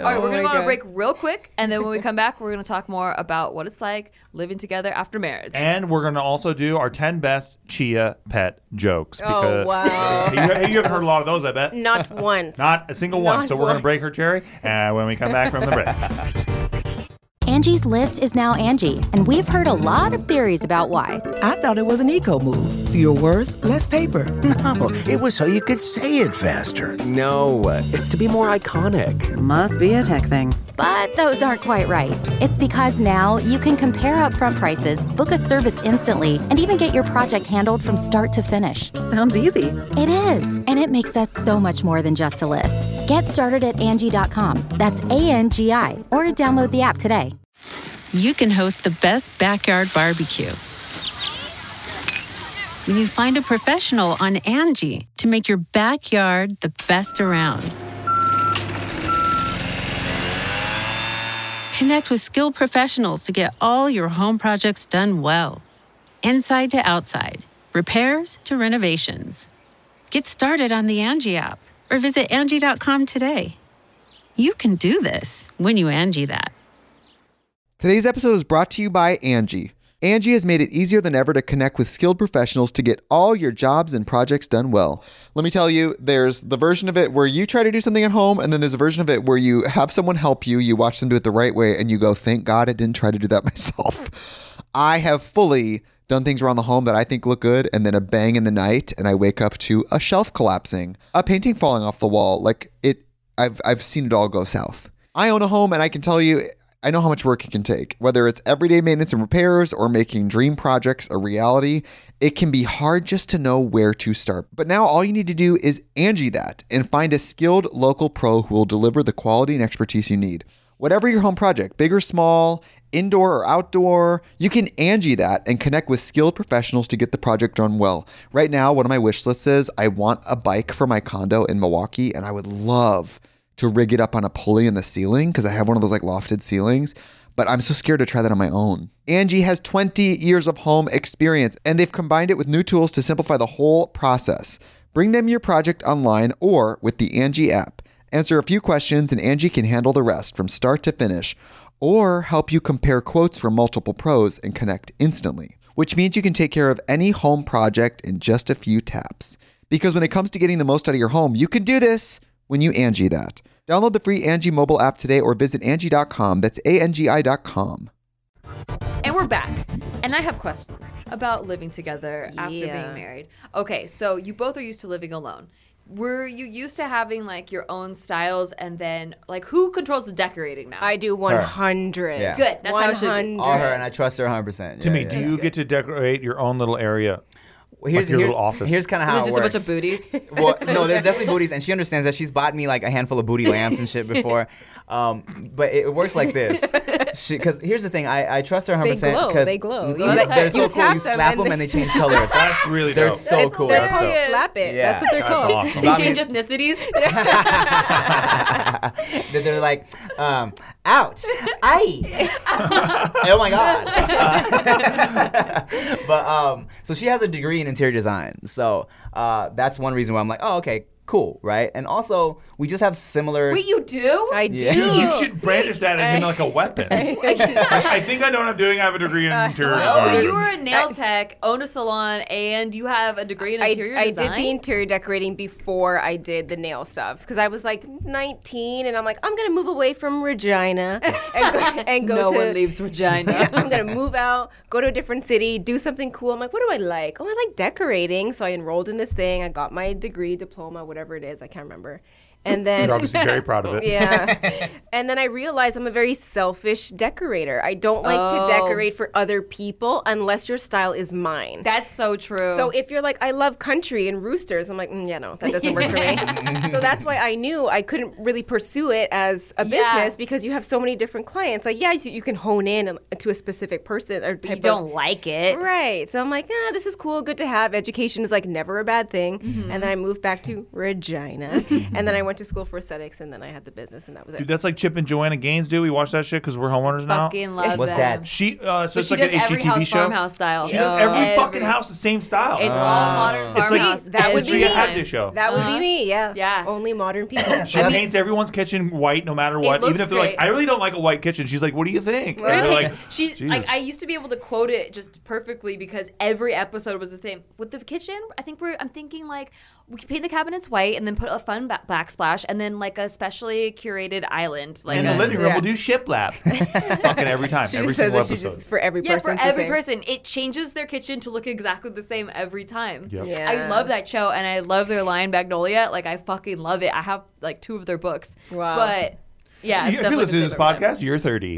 All right, we're going to go on a break real quick, and then when we come back, we're going to talk more about what it's like living together after marriage. And we're going to also do our 10 best Chia pet jokes. Because, wow. You haven't heard a lot of those, I bet. Not once. Not a single one. So we're going to break her cherry when we come back from the break. Angie's List is now Angie, and we've heard a lot of theories about why. I thought it was an eco move. Fewer words, less paper. No, it was so you could say it faster. No, it's to be more iconic. Must be a tech thing. But those aren't quite right. It's because now you can compare upfront prices, book a service instantly, and even get your project handled from start to finish. Sounds easy. It is, and it makes us so much more than just a list. Get started at Angie.com. That's ANGI, or download the app today. You can host the best backyard barbecue when you find a professional on Angie to make your backyard the best around. Connect with skilled professionals to get all your home projects done well. Inside to outside, repairs to renovations. Get started on the Angie app or visit Angie.com today. You can do this when you Angie that. Today's episode is brought to you by Angie. Angie has made it easier than ever to connect with skilled professionals to get all your jobs and projects done well. Let me tell you, there's the version of it where you try to do something at home, and then there's a version of it where you have someone help you, you watch them do it the right way, and you go, thank God I didn't try to do that myself. I have fully done things around the home that I think look good, and then a bang in the night, and I wake up to a shelf collapsing, a painting falling off the wall. I've seen it all go south. I own a home, and I can tell you, I know how much work it can take. Whether it's everyday maintenance and repairs or making dream projects a reality, it can be hard just to know where to start. But now all you need to do is Angie that and find a skilled local pro who will deliver the quality and expertise you need. Whatever your home project, big or small, indoor or outdoor, you can Angie that and connect with skilled professionals to get the project done well. Right now, one of my wish lists is I want a bike for my condo in Milwaukee, and I would love to rig it up on a pulley in the ceiling because I have one of those lofted ceilings, but I'm so scared to try that on my own. Angie has 20 years of home experience, and they've combined it with new tools to simplify the whole process. Bring them your project online or with the Angie app. Answer a few questions and Angie can handle the rest from start to finish, or help you compare quotes from multiple pros and connect instantly, which means you can take care of any home project in just a few taps. Because when it comes to getting the most out of your home, you can do this when you Angie that. Download the free Angie mobile app today or visit Angie.com. That's ANGI.com. And we're back. And I have questions about living together after being married. Okay, so you both are used to living alone. Were you used to having your own styles, and then who controls the decorating now? I do 100. Yeah. Good. That's how it should be. All her, and I trust her 100%. Timmy, do you get to decorate your own little area? Here's your little office. Here's kind of how it just works. a bunch of booties. Well, no, there's definitely booties, and she understands that. She's bought me a handful of booty lamps and shit before. But it works like this. Because here's the thing, I trust her 100%. They glow. They're so cool. You slap them and they change colors. That's really They're dope. so cool. They're called slap it. Yeah. That's what they're called. Awesome. You change ethnicities? They're like, ouch, aye, oh my god. But so she has a degree in interior design, so that's one reason why I'm like, oh, okay, cool, right? And also, we just have similar. Wait, you do? I do. You should brandish that at him like a weapon. I think I know what I'm doing. I have a degree in interior design. So you were a nail tech, own a salon, and you have a degree in interior design? I did the interior decorating before I did the nail stuff because I was 19 and I'm like, I'm going to move away from Regina and go no to... one leaves Regina. I'm going to move out, go to a different city, do something cool. I'm like, what do I like? Oh, I like decorating. So I enrolled in this thing. I got my degree, diploma, whatever it is. I can't remember. And then you're obviously very proud of it. Yeah. And then I realized I'm a very selfish decorator. I don't like to decorate for other people unless your style is mine. That's so true. So if you're like, I love country and roosters, I'm like, yeah, no, that doesn't work for me. So that's why I knew I couldn't really pursue it as a business because you have so many different clients. You can hone in to a specific person or type you don't like it. Right. So I'm like, this is cool, good to have. Education is never a bad thing. Mm-hmm. And then I moved back to Regina. And then I went went to school for aesthetics, and then I had the business, and that was it. Dude, that's like Chip and Joanna Gaines do. We watch that shit because we're homeowners now. Fucking love What's them. that? She it's she like an does every HGTV house show. farmhouse style. She does every fucking house the same style. It's all modern It's farmhouse. like that would be Hadley show. That would be me. Yeah. Yeah. Only modern people. She paints everyone's kitchen white no matter what. looks Even if they're great. like, I really don't like a white kitchen. She's like, what do you think? We're gonna And they're paint. like, She Jesus. like I used to be able to quote it just perfectly because every episode was the same. With the kitchen, I'm thinking like we could paint the cabinets white and then put a fun backsplash and then like a specially curated island. Like in the living room, we'll do shiplap. Fucking every time. She every just says single that she episode. just for every Yeah, person. for every person. It changes their kitchen to look exactly the same every time. Yep. Yeah. I love that show and I love their line Magnolia. Like I fucking love it. I have like 2 of their books. Wow. But yeah, it's If you definitely listen to the this same every time. podcast, you're 30.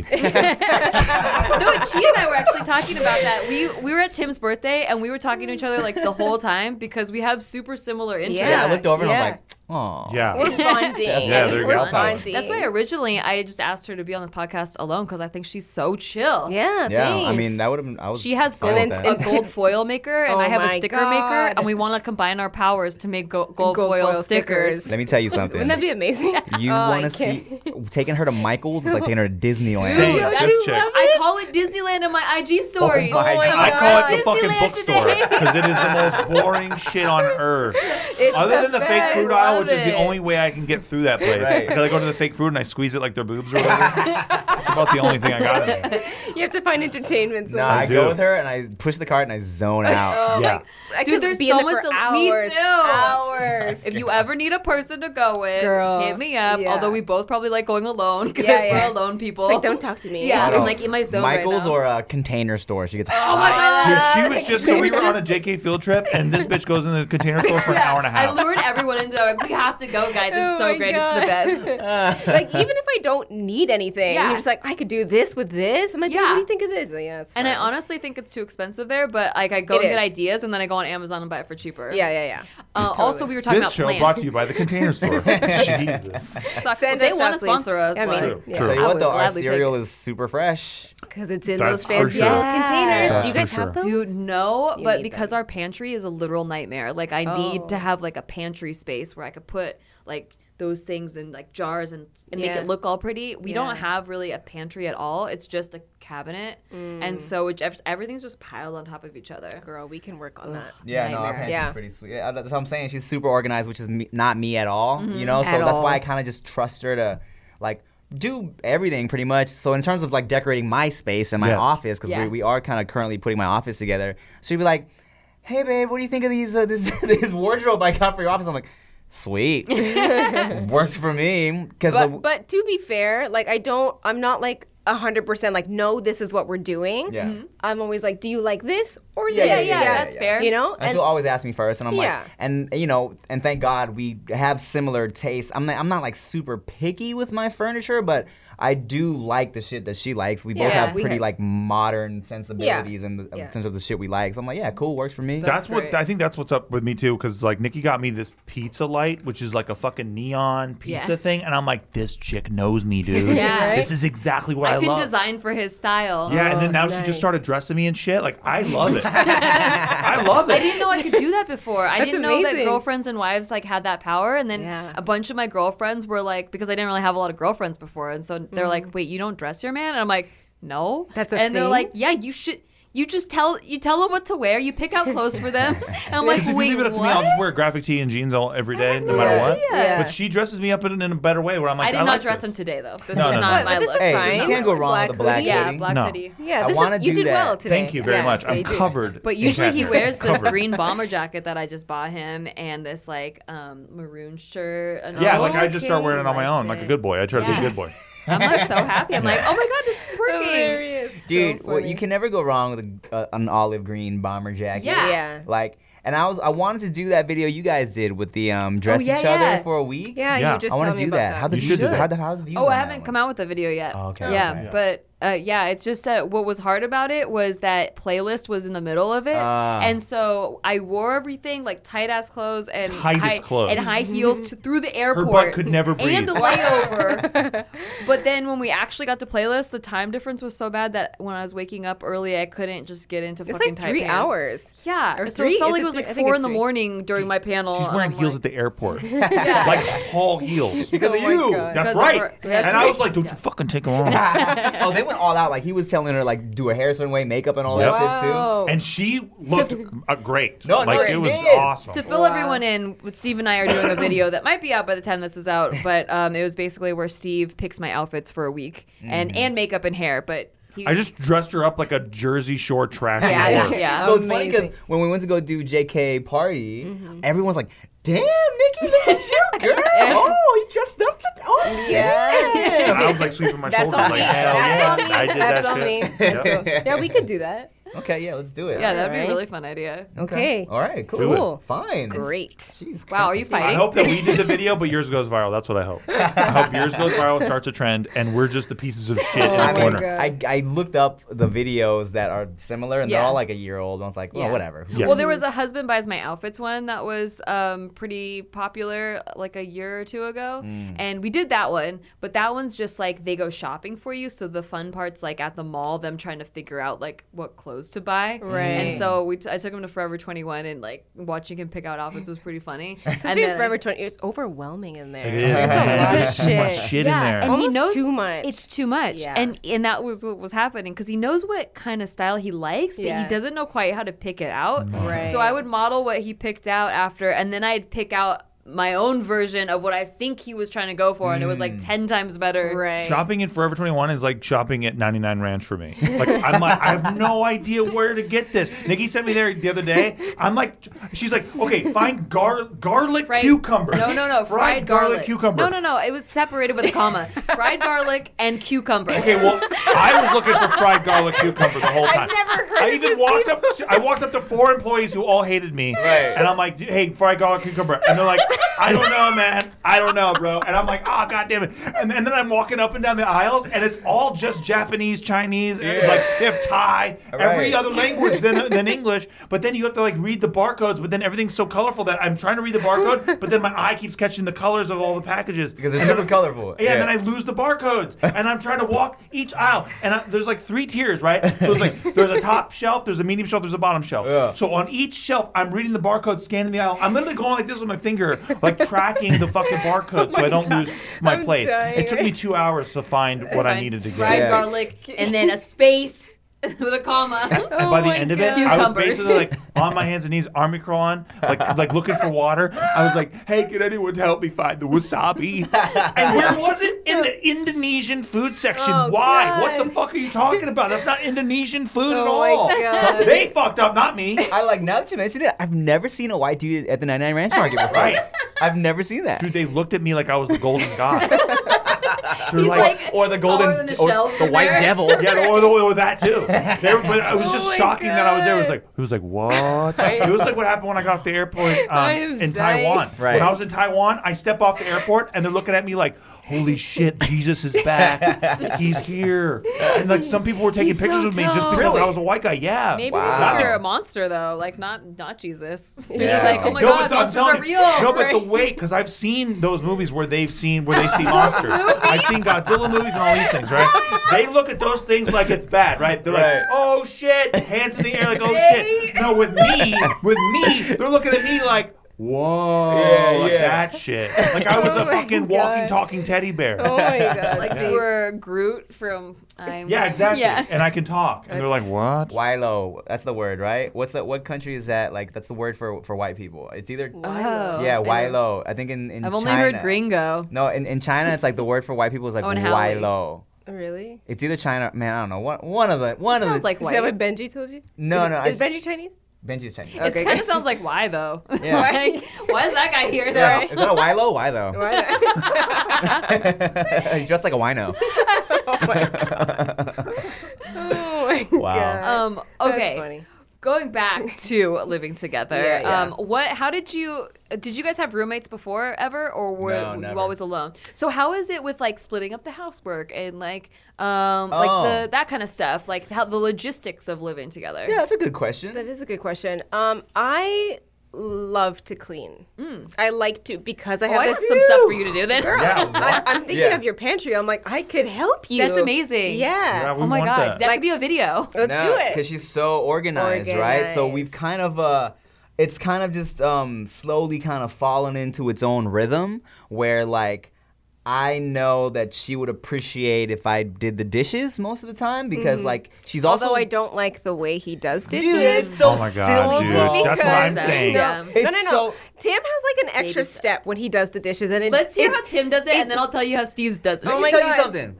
No, Chi and I were actually talking about that. We were at Tim's birthday and we were talking to each other like the whole time because we have super similar interests. Yeah, I looked over and I Yeah. was like, oh. Yeah. We're bonding. Yeah, there you We're go. bonding. That's why originally I just asked her to be on this podcast alone because I think she's so chill. Yeah. Yeah, Thanks. I mean, that would have been, I was She has fine gold, with a that. gold foil maker, and Oh I have a my sticker maker, God. and we want to combine our powers to make gold Gold foil foil stickers. stickers. Let me tell you something. Wouldn't that be amazing? You Oh, want I to see can't. taking her to Michael's is like taking her to Disneyland. Same. That's- This chick. I call it Disneyland in my IG stories. Oh my I call it the fucking Disneyland bookstore today. because it is the most boring shit on earth. It's Other the than the fake best. fruit aisle, which is Love the it. only way I can get through that place. Right. Because I go to the fake fruit and I squeeze it like their boobs or whatever. It's about the only thing I got in there. You have to find entertainment. Nah, I do. go with her and I push the cart and I zone out. Yeah. I Dude, could there's be so in there much for to- hours. me too. Hours. If you ever need a person to go with, Girl, hit me up. yeah. Although we both probably like going alone because Yeah, yeah. we're alone people. It's like, don't talk to me. Yeah, No. I'm like in my zone Michael's right now. or a Container Store. She gets Oh my god! Dude, she was just, so we were on a JK field trip and this bitch goes in the container store for an hour and a I half. lured everyone into it. Like, we have to go, guys. It's Oh so my great. God. It's the best. Like, even if I don't need anything, Yeah. you're just like, I could do this with this. I'm like, Yeah. what do you think of this? Like, yeah, it's And I fine. honestly think it's too expensive there, but like I go It and get is. ideas and then I go on Amazon and buy it for cheaper. Yeah. Also, we were talking This about show plants. brought to you by the container store. Jesus. Sucks. Send They us want out, to sponsor please. us. I mean, like, True, yeah. true. Tell you I what would though, our gladly take cereal it. is super fresh. Because it's in That's those for fancy sure. little containers. That's Do you for guys sure. have those? Dude, no, You but need because them. our pantry is a literal nightmare. Like I need to have like a pantry space where I could put like those things in like jars and make Yeah. it look all pretty. We don't Yeah. have really a pantry at all. It's just a cabinet, and so everything's just piled on top of each other. Girl, we can work on that. Yeah, no, our Nightmare. pantry's Yeah. pretty sweet. Yeah, that's what I'm saying. She's super organized, which is not me at all. You know, so At that's all. why I kind of just trust her to like do everything pretty much. So in terms of like decorating my space and my Yes. office, because Yeah. we are kind of currently putting my office together, she'd be like, "Hey babe, what do you think of these this wardrobe I got for your office?" I'm like, "Sweet, works for me." Because But to be fair, like I'm not like 100% like, no, this is what we're doing. Yeah. I'm always like, do you like this or Yeah, this? yeah, that's fair. You know? And she'll always ask me first, and I'm Yeah. like, and you know, and thank God we have similar tastes. I'm not like super picky with my furniture, but I do like the shit that she likes. We both Yeah. have We pretty have- like modern sensibilities in Yeah. terms of the shit we like. So I'm like, yeah, cool, works for me. That's what great. I think. That's what's up with me too, because like Nikki got me this pizza light, which is like a fucking neon pizza Yeah. thing, and I'm like, this chick knows me, dude. Yeah. Right? This is exactly what I, I could love. design for his style. Yeah, and then now she nice. just started dressing me and shit. Like I love it. I love it. I didn't know I could do that before. I That's didn't know that amazing. girlfriends and wives like had that power. And then Yeah. a bunch of my girlfriends were like, because I didn't really have a lot of girlfriends before, and so they're like, "Wait, you don't dress your man?" And I'm like, "No." That's a and they're thing? like, "Yeah, you should." You just tell them what to wear. You pick out clothes for them. And I'm like, Because if you wait, leave it up to me, what? I'll just wear graphic tee and jeans every day, no matter what. idea. But she dresses me up in a better way, where I'm like, I did I not like dress this. him today though. This No, is no, not no. my But this look. is Hey, fine. you can't go wrong with a black hoodie. Yeah, hoodie. black No. hoodie. Yeah, I this wanna is, you do did that. well today. Thank you very Yeah, much. yeah, I'm you did. covered. But in usually he cashmere. wears this Covered. green bomber jacket that I just bought him and this like maroon shirt. And Yeah, all. like I just start Okay, wearing it on my likes own, like a it. good boy. I try to be a Yeah. good boy. I'm like so happy. I'm like, oh my god, this is working. Hilarious. Dude, So well, funny. you can never go wrong with an olive green bomber jacket. Yeah. Yeah. Like, and I wanted to do that video you guys did with the dress yeah, each other yeah. for a week. Yeah, Yeah. you just I want want to do that. How the You views? should. How the views? Oh, on I that haven't one? come out with the video yet. Oh, okay, Yeah, okay. but Yeah, it's just what was hard about it was that playlist was in the middle of it, and so I wore everything like tight ass clothes and high heels through the airport. Her butt could never breathe. And a layover. But then when we actually got to playlist, the time difference was so bad that when I was waking up early, I couldn't just get into fucking tight pants. 3 hours. Yeah, or so it felt like it was like 4 in the morning during my panel. She's wearing heels at the airport, like tall heels. Because of you. That's right. And I was like, don't you fucking take them off. Oh, they went all out. Like he was telling her like do her hair a certain way, makeup and all that shit too. And she looked great. No, it was awesome. To fill everyone in, Steve and I are doing a video that might be out by the time this is out, but it was basically where Steve picks my outfits for a week and makeup and hair, but. I just dressed her up like a Jersey Shore trash whore. Yeah. So it's funny because when we went to go do JK party, everyone's like, damn, Nikki, look at you, girl. Oh, you dressed up to... Oh, yeah. And I was like sweeping my shoulders like, hell yeah. I did that shit. Yeah, we could do that. Okay, yeah, let's do it. Yeah, that'd be a really fun idea. Okay. All right, cool. Do it. Fine. Great. Jeez, wow, are you fighting? I hope that we did the video, but yours goes viral. That's what I hope. I hope yours goes viral and starts a trend, and we're just the pieces of shit in the corner. I looked up the videos that are similar, and they're all like a year old. I was like, well, whatever. Yeah. Well, there was a Husband Buys My Outfits one that was pretty popular like a year or two ago, and we did that one, but that one's just like they go shopping for you, so the fun part's like at the mall, them trying to figure out like what clothes to buy. Right. And so I took him to Forever 21, and like watching him pick out outfits was pretty funny. Especially in Forever 21, it's overwhelming in there. It is. There's a lot of Too much shit in there. And almost he knows too much. It's too much. Yeah. And that was what was happening because he knows what kind of style he likes, but he doesn't know quite how to pick it out. Right. So I would model what he picked out after, and then I'd pick out my own version of what I think he was trying to go for, and it was like 10 times better. Right. Shopping in Forever 21 is like shopping at 99 Ranch for me. Like I'm like, I have no idea where to get this. Nikki sent me there the other day. I'm like, she's like, okay, find garlic cucumber. No, fried garlic cucumber. No, it was separated with a comma. Fried garlic and cucumbers. Okay, well, I was looking for fried garlic cucumber the whole time. I've never heard I walked up to 4 employees who all hated me. Right. And I'm like, hey, fried garlic cucumber. And they're like, I don't know, man. I don't know, bro. And I'm like, oh, God damn it. And then I'm walking up and down the aisles, and it's all just Japanese, Chinese. And it's like they have Thai, every other language than English. But then you have to like read the barcodes. But then everything's so colorful that I'm trying to read the barcode, but then my eye keeps catching the colors of all the packages. Because they're super colorful. Yeah, and then I lose the barcodes. And I'm trying to walk each aisle. And there's like 3 tiers, right? So it's like there's a top shelf, there's a medium shelf, there's a bottom shelf. Yeah. So on each shelf, I'm reading the barcode, scanning the aisle. I'm literally going like this with my finger, like tracking the fucking barcode so I don't lose my place. dying. It took me 2 hours to find what I needed to get. Fried garlic and then a space with a comma. And by the end of it, I was Cucumbers. basically like on my hands and knees, army crawl on, like looking for water. I was like, hey, can anyone help me find the wasabi? And where was it? In the Indonesian food section. Oh, Why? God. What the fuck are you talking about? That's not Indonesian food at Oh, my all. God. They fucked up, not me. I like, now that you mention it, I've never seen a white dude at the 99 Ranch Market before. Right. I've never seen that. Dude, they looked at me like I was the golden god. They're He's like or the golden, taller than the or shelves the in white there. devil. Yeah, or that too. But it was just Oh my shocking that I was there. God. It was like, what? It was like what happened when I got off the airport am in dying. Taiwan. Right. When I was in Taiwan, I step off the airport and they're looking at me like, holy shit, Jesus is back. He's here. And like some people were taking He's pictures so with me just because tall. I was a white guy. Yeah. Maybe Wow. you're a monster though, like not Jesus. Yeah. Like, oh my No, God, but I'm monsters telling are you- real. No, but the weight, because I've seen those movies where they see monsters. I've seen Godzilla movies and all these things, right? They look at those things like it's bad, right? They're Right. like, oh shit, hands in the air, like, oh shit. No, with me, they're looking at me like, whoa, Yeah, like yeah. that shit. Like I was a Oh my fucking God. walking, talking teddy bear. Oh my God. Like you were Groot from Yeah, exactly. Yeah. And I can talk. And they're like, what? Wilo, that's the word, right? What country is that? Like, that's the word for white people. It's either Oh. yeah, Wilo. I think in I've China. only heard gringo. No, in China, it's like the word for white people is like Oh, and Howley. Wilo. Really? It's either China, man. I don't know. One of the. Sounds like Is white. that what Benji told you? No, Is Benji Chinese? Benji's Chinese. It kind of sounds like why though. Yeah. Like, why is that guy here though? Yeah. Is that a Wilo? Why though? Why? He's dressed like a wino. Oh my God. Wow. God. Okay. That's funny. Going back to living together, Yeah. how did you guys have roommates before ever, or were you never. always alone? So how is it with like splitting up the housework and like that kind of stuff, like how the logistics of living together? Yeah, that's a good question. That is a good question. I love to clean. I like to because I have some stuff for you to do then. Girl, Yeah, I'm thinking of your pantry. I'm like, I could help you. That's amazing. Yeah. we Oh my want God, that Like- could be a video. Let's do it. Because she's so organized, right? So we've kind of it's kind of just slowly kind of fallen into its own rhythm where like I know that she would appreciate if I did the dishes most of the time because like she's also Although I don't like the way he does dishes. Dude, it's so Oh my God, silly, dude. bro. That's what I'm Because- saying. Yeah. No, It's no. so- Tim has like an extra Baby step when he does the dishes, and Let's hear how Tim does it, and then I'll tell you how Steve's does it. Let Oh me my tell God. you something.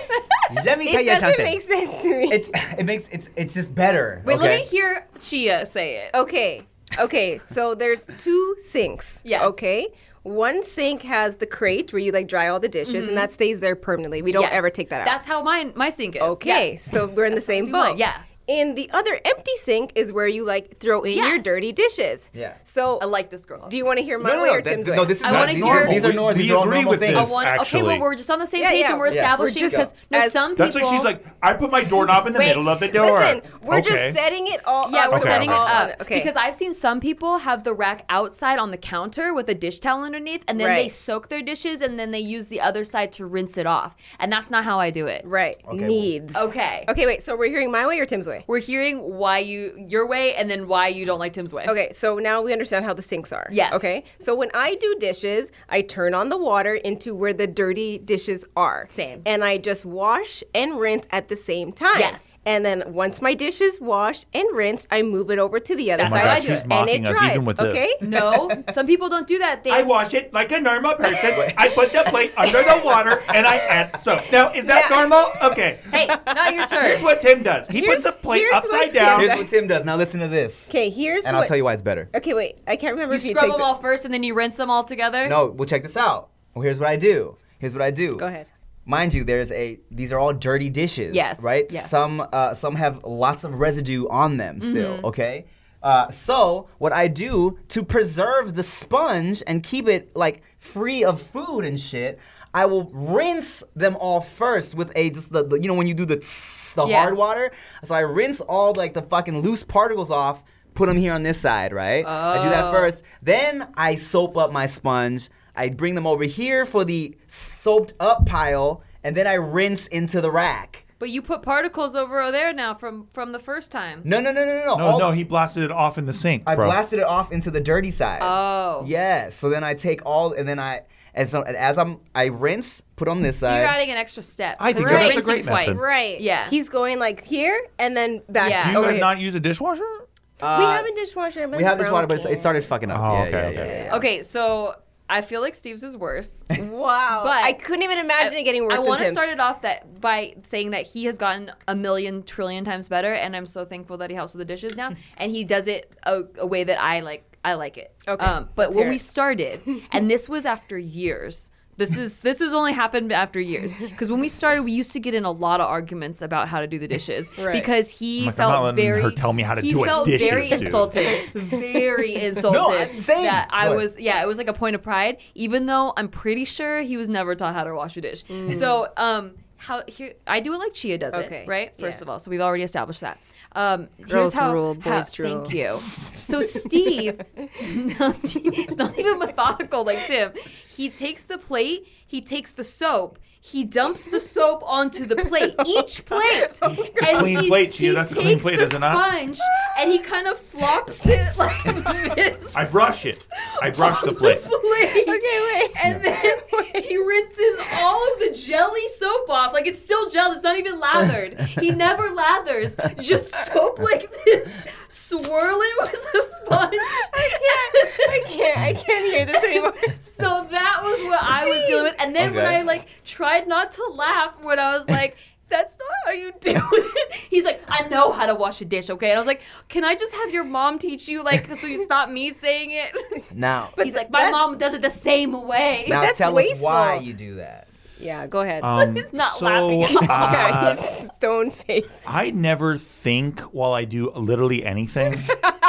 Let me tell It you doesn't something. make sense to me. It makes it's just better. Wait, okay? let me hear Chia say it. Okay, so there's 2 sinks. Yes. Okay. One sink has the crate where you like dry all the dishes, and that stays there permanently. We don't Yes. ever take that out. That's how my sink is. Okay, Yes. so we're in the same do mine, boat. yeah. In the other empty sink is where you like throw in your Yes. dirty dishes. Yeah. So I like this girl. do you want to hear my No, way or that- Tim's no, way? this is I not wanna these hear- are these are We- these we are all agree normal with things. this. Okay, Actually. well, we're just on the same Yeah, page yeah. and we're Yeah. establishing We're because just- some people. That's like she's like, I put my doorknob in the Wait, middle of the door. Listen, we're Okay. just setting it all Yeah, up. we're Okay, setting okay. it up. Okay. Because I've seen some people have the rack outside on the counter with a dish towel underneath, and then they Right. soak their dishes, and then they use the other side to rinse it off. And that's not how I do it. Right. Needs. Okay. Okay, wait, so we're hearing my way or Tim's way? We're hearing why your way, and then why you don't like Tim's way. Okay, so now we understand how the sinks are. Yes. Okay, so when I do dishes, I turn on the water into where the dirty dishes are. Same. And I just wash and rinse at the same time. Yes. And then once my dish is washed and rinsed, I move it over to the other That's side. how I do she's it. And mocking it us dries. even with this. Okay. No, some people don't do that. They I wash it like a normal person. I put the plate under the water and I add soap. Now, is that Yeah. normal? Okay. Hey, not your turn. Here's what Tim does. He puts the plate here's what upside Tim down. Here's what Tim does. Now listen to this. Okay, here's And what. I'll tell you why it's better. Okay, wait. I can't remember You if you scrub take them the- all first, and then you rinse them all together. No, well check this out. Well, here's what I do. Go ahead. Mind you, these are all dirty dishes. Yes, Right? yes. Some have lots of residue on them still, okay? So what I do to preserve the sponge and keep it like free of food and shit, I will rinse them all first with just the you know when you do the Yeah. hard water. So I rinse all like the fucking loose particles off, put them here on this side, right? I do that first. Then I soap up my sponge. I bring them over here for the soaped up pile, and then I rinse into the rack. But you put particles over there now from the first time. No. No, he blasted it off in the sink, I bro. blasted it off into the dirty side. Oh. Yes. So then I take all, and then I rinse, put on this So side. you're adding an extra step. I think 'cause you're that's a rinsing great twice. method. Right. Yeah. He's going like here and then back. Yeah. Do you over guys here. not use a dishwasher? We have a dishwasher. But we have it's this water, brown but it started fucking up. Oh, Yeah, okay, yeah, okay. yeah. Okay, so I feel like Steve's is worse. Wow. But I couldn't even imagine it getting worse I than want to Tim's. start it off by saying that he has gotten a million trillion times better, and I'm so thankful that he helps with the dishes now, and he does it a way that I like. I like it. Okay, But let's when hear we it. started, and this was after years. This has only happened after years. Because when we started, we used to get in a lot of arguments about how to do the dishes Right. because he I'm like, I'm felt not letting very. her tell me how to he do a felt dishes, very dude. insulted, very insulted. same. That I What? was. Yeah, it was like a point of pride. Even though I'm pretty sure he was never taught how to wash a dish. So I do it like Chia does Okay, it, right? First yeah. of all, so we've already established that. Here's Girls how, rule, boys drill. Thank you. So Steve, it's not even methodical like Tim. He takes the plate, he takes the soap, he dumps the soap onto the plate, each plate. It's a clean plate, Chia. That's a clean plate, is it not? Sponge, and he kind of flops it like this. I brush it. I brush the plate. Okay, wait. And then he rinses all of the jelly soap off. Like it's still gel. It's not even lathered. He never lathers. Just soap like this. Swirl it with the sponge. I can't hear this anymore. So that was what I was dealing with. And then when Okay. I like tried not to laugh when I was like, that's not how you do it. He's like, I know how to wash a dish, okay? And I was like, can I just have your mom teach you, like, so you stop me saying it? Now, He's like, my mom does it the same way. now that's tell wasteful. us why you do that. Yeah, go ahead. He's not laughing at all. Yeah, he's stone face. I never think while I do literally anything.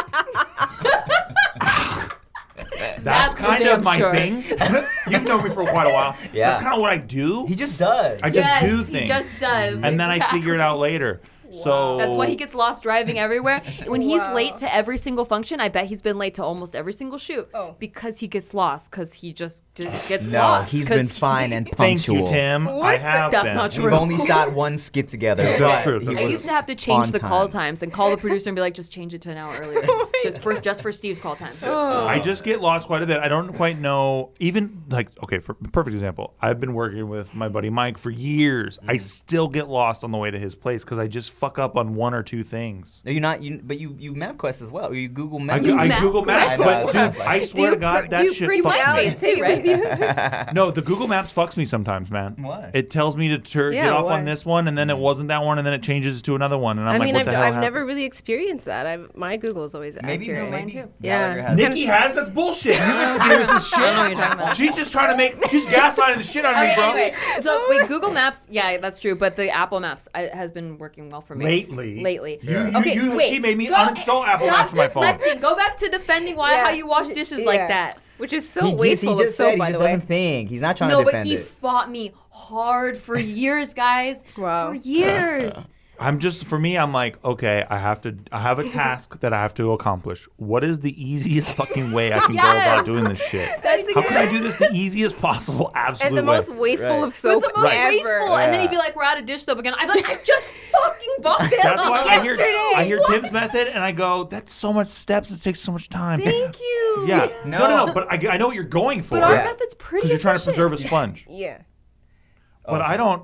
That's kind of my thing. You've known me for quite a while. Yeah. That's kind of what I do. He just does. I just do things. He just does. And then I figure it out later. So that's why he gets lost driving everywhere. When he's late to every single function, I bet he's been late to almost every single shoot. Because he gets lost. Because he just gets lost. No, he's been fine and Thank punctual. you, Tim. I have That's been. not true. We've only shot one skit together. That's true. He I was used to have to change on the call time. times and call the producer and be like, just change it to an hour earlier. just for Steve's call time. I just get lost quite a bit. I don't quite know. Even like, okay, for perfect example, I've been working with my buddy Mike for years. I still get lost on the way to his place because I just fuck up on one or two things. No, you're not. But you MapQuest as well. You Google Maps. I Google Maps, but dude, I swear to God, that shit fucks me. MySpace too, right? No, the Google Maps fucks me sometimes, man. What? It tells me to get off on this one, and then it wasn't that one, and then it changes to another one, and I'm like, what the hell I've happened? never really experienced that. My Google's always accurate. Mine too. Gallagher has Nikki has? That's bullshit. You've experienced this shit. I don't know what you're talking about. She's just trying to she's gaslighting the shit out of me, Okay, bro. anyway, so wait, Google Maps, yeah, that's true, but the Apple Maps has been working well for me. Lately. She made me uninstall Apple Maps from my phone. Stop deflecting. Go back to defending how you wash dishes like that. Which is so wasteful he of just soap, said he by just the way. doesn't think. He's not trying No, to but defend he it. fought me hard for years, guys. Wow. For years. For me, I'm like, okay, I have a task that I have to accomplish. What is the easiest fucking way I can go about doing this shit? How can I do this the easiest possible absolute And the way? most wasteful of It was soap the most ever. wasteful. And then he'd be like, we're out of dish soap again. I'm like, I just fucking bought this. That's why I hear What? Tim's method, and I go, that's so much steps. It takes so much time. Thank you. Yeah. No. But I know what you're going for. But our method's pretty Because you're trying to efficient. preserve a sponge. Yeah. But I don't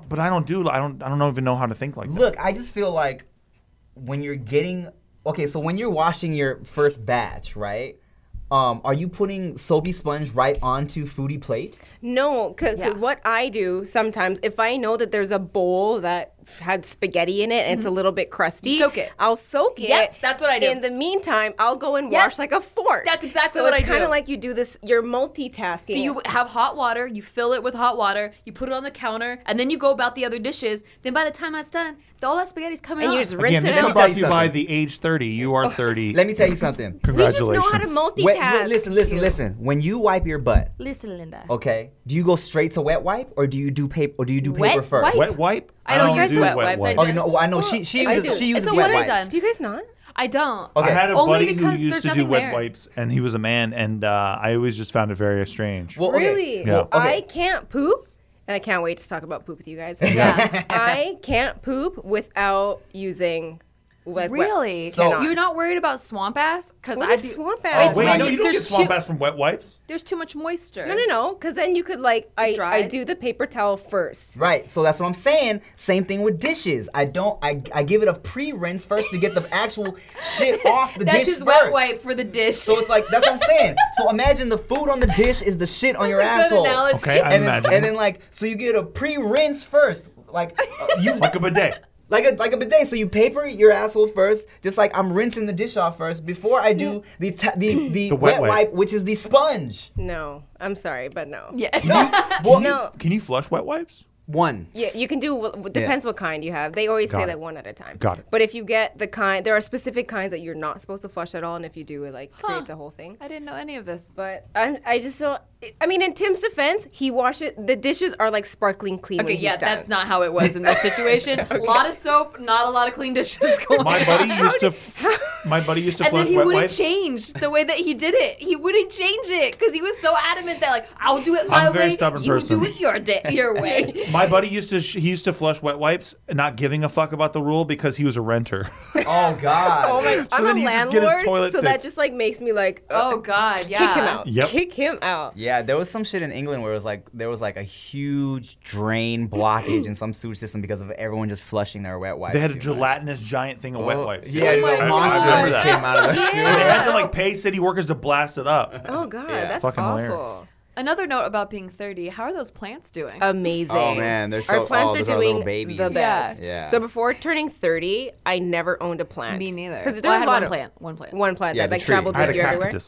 even know how to think like that. Look, I just feel like when you're getting so when you're washing your first batch, right? Are you putting soapy sponge right onto foodie plate? No, because what I do sometimes, if I know that there's a bowl that had spaghetti in it and it's a little bit crusty, Soak it. I'll soak it. Yep, that's what I do. In the meantime, I'll go and Yep. wash like a fork. That's exactly so what I it's do. kind of like you do this, you're multitasking. So you have hot water, you fill it with hot water, you put it on the counter, and then you go about the other dishes. Then by the time that's done, all that spaghetti's coming and you off. just Again, rinse this it show out. brought to you something. by the age 30. You are 30. Let me tell you something. We Congratulations. just know how to multitask. Listen. When you wipe your butt, Listen, Linda. okay, do you go straight to wet wipe or do you do paper Wet paper first? wipe? Wet wipe? I don't use wet wipes. I Okay, no, I know she uses It's a wet what wipes. is Do you guys not? I don't. Okay. I had a Only buddy who because used there's to do nothing wet there. wipes, and he was a man, and I always just found it very strange. Well, okay. Really? Yeah. Well, Okay. I can't poop, and I can't wait to talk about poop with you guys. Yeah. I can't poop without using Really? So- You're not worried about swamp ass? Because What I is do. swamp ass? Wait, when no, you don't get there's swamp too- ass from wet wipes? There's too much moisture. No, because then you could I dries? do the paper towel first. Right, so that's what I'm saying. Same thing with dishes. I give it a pre-rinse first to get the actual shit off the That's dish his first. wet wipe for the dish. So it's like, that's what I'm saying. So imagine the food on the dish is the shit on your That's a good asshole. analogy. Okay, I imagine. And then so you get a pre-rinse first. Like you Like a bidet. like a bidet. So you paper your asshole first, just like I'm rinsing the dish off first before I do the The wet wet wipe. wipe, which is the sponge. No, I'm sorry, but no. Yeah. No. Can you flush wet wipes? One. Yeah, you can do. Depends what kind you have. They always say Got that it. one at a time. Got it. But if you get the kind, there are specific kinds that you're not supposed to flush at all, and if you do, it creates a whole thing. I didn't know any of this. But I just don't. I mean, in Tim's defense, he washed it. The dishes are sparkling clean. Okay, when yeah, he's done. that's not how it was in this situation. A lot of soap, not a lot of clean dishes going My on. buddy used to. My buddy used to And flush then he wet wouldn't wipes. change the way that he did it. He wouldn't change it because he was so adamant that I'll do it my I'm a very way. stubborn you person. do it your way. My buddy used to flush wet wipes, not giving a fuck about the rule because he was a renter. Oh God. Oh my! So I'm then a he just get his landlord, toilet so that fixed. just makes me Oh God, yeah. kick him out. Yep. Kick him out. Yeah, there was some shit in England where it was there was a huge drain blockage in some sewage system because of everyone just flushing their wet wipes. They had a too much. gelatinous giant thing of wet wipes. Yeah, Oh my a monster I that remember just that. came out of the sewer. They had to pay city workers to blast it up. Oh God, Yeah. that's Fucking awful. hilarious. Another note about being 30. How are those plants doing? Amazing. Oh, man, they're so- Our plants oh, are those are doing little babies. the best. Yeah. So before turning 30, I never owned a plant. Me neither. Because Well, I had one plant. One plant Yeah, that the tree. traveled I had with a you everywhere. cactus.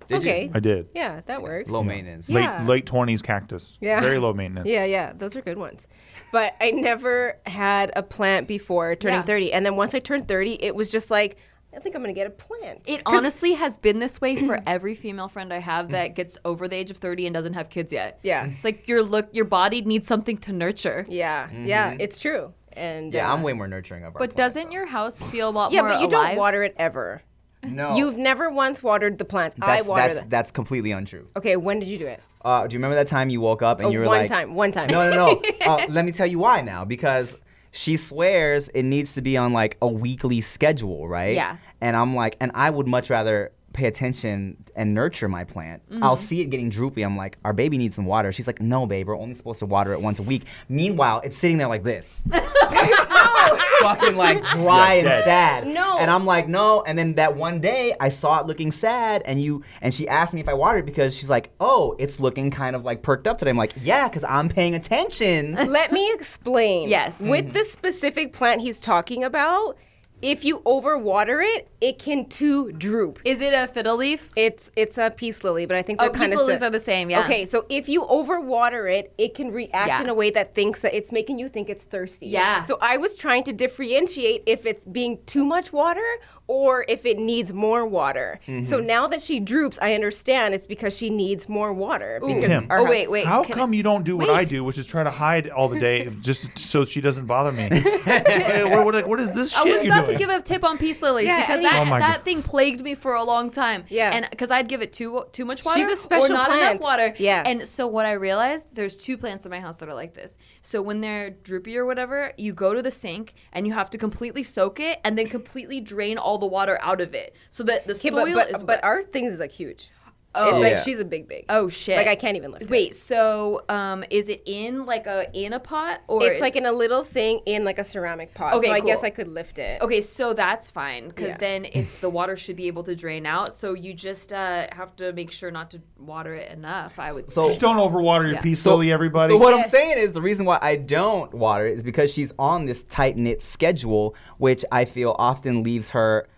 Did okay. you? I did. Yeah, that works. Low maintenance. Yeah. Late 20s cactus. Yeah. Very low maintenance. Yeah, those are good ones. But I never had a plant before turning 30. And then once I turned 30, it was just like, I think I'm going to get a plant. It honestly has been this way for every female friend I have that gets over the age of 30 and doesn't have kids yet. Yeah. It's like your body needs something to nurture. Yeah, yeah, it's true. And I'm way more nurturing of our But plant, doesn't your house feel a lot yeah, more but you alive? don't water it ever. No. You've never once watered the plants. I water them. That's completely untrue. Okay, when did you do it? Do you remember that time you woke up and you were one like... One time. No. Let me tell you why now. Because she swears it needs to be on like a weekly schedule, right? Yeah. And I'm like, and I would much rather pay attention and nurture my plant. Mm-hmm. I'll see it getting droopy. I'm like, our baby needs some water. She's like, no, babe, we're only supposed to water it once a week. Meanwhile, it's sitting there like this. Fucking like dry and sad. No. And I'm like, no. And then that one day I saw it looking sad and she asked me if I watered it because she's like, oh, it's looking kind of like perked up today. I'm like, yeah, because I'm paying attention. Let me explain. Yes. With the specific plant he's talking about, if you overwater it, it can too droop. Is it a fiddle leaf? It's a peace lily, but I think they're kind peace of lilies are the same, yeah. Okay, so if you overwater it, it can react in a way that thinks that it's making you think it's thirsty. Yeah. So I was trying to differentiate if it's being too much water or if it needs more water. So now that she droops, I understand it's because she needs more water. Because Tim. Wait. How come you don't do what I do, which is try to hide all the day just so she doesn't bother me? What is this shit I was you're about doing? to give a tip on peace lilies Yeah, because I mean- that thing plagued me for a long time. Yeah. And because I'd give it too much water She's a special or not plant. enough water. Yeah. And so what I realized, there's 2 plants in my house that are like this. So when they're droopy or whatever, you go to the sink and you have to completely soak it and then completely drain all the water out of it so that the soil is but wet. our things is like huge. Oh. It's like Yeah. she's a big. Oh shit! Like I can't even lift it. Wait, so is it in like a pot or It's like in a little thing in like a ceramic pot. Okay, so I cool. guess I could lift it. Okay, so that's fine because Yeah. then it's the water should be able to drain out. So you just have to make sure not to water it enough. I would. So Just don't overwater your Yeah. peace lily, everybody. So what I'm saying is the reason why I don't water it is because she's on this tight knit schedule, which I feel often leaves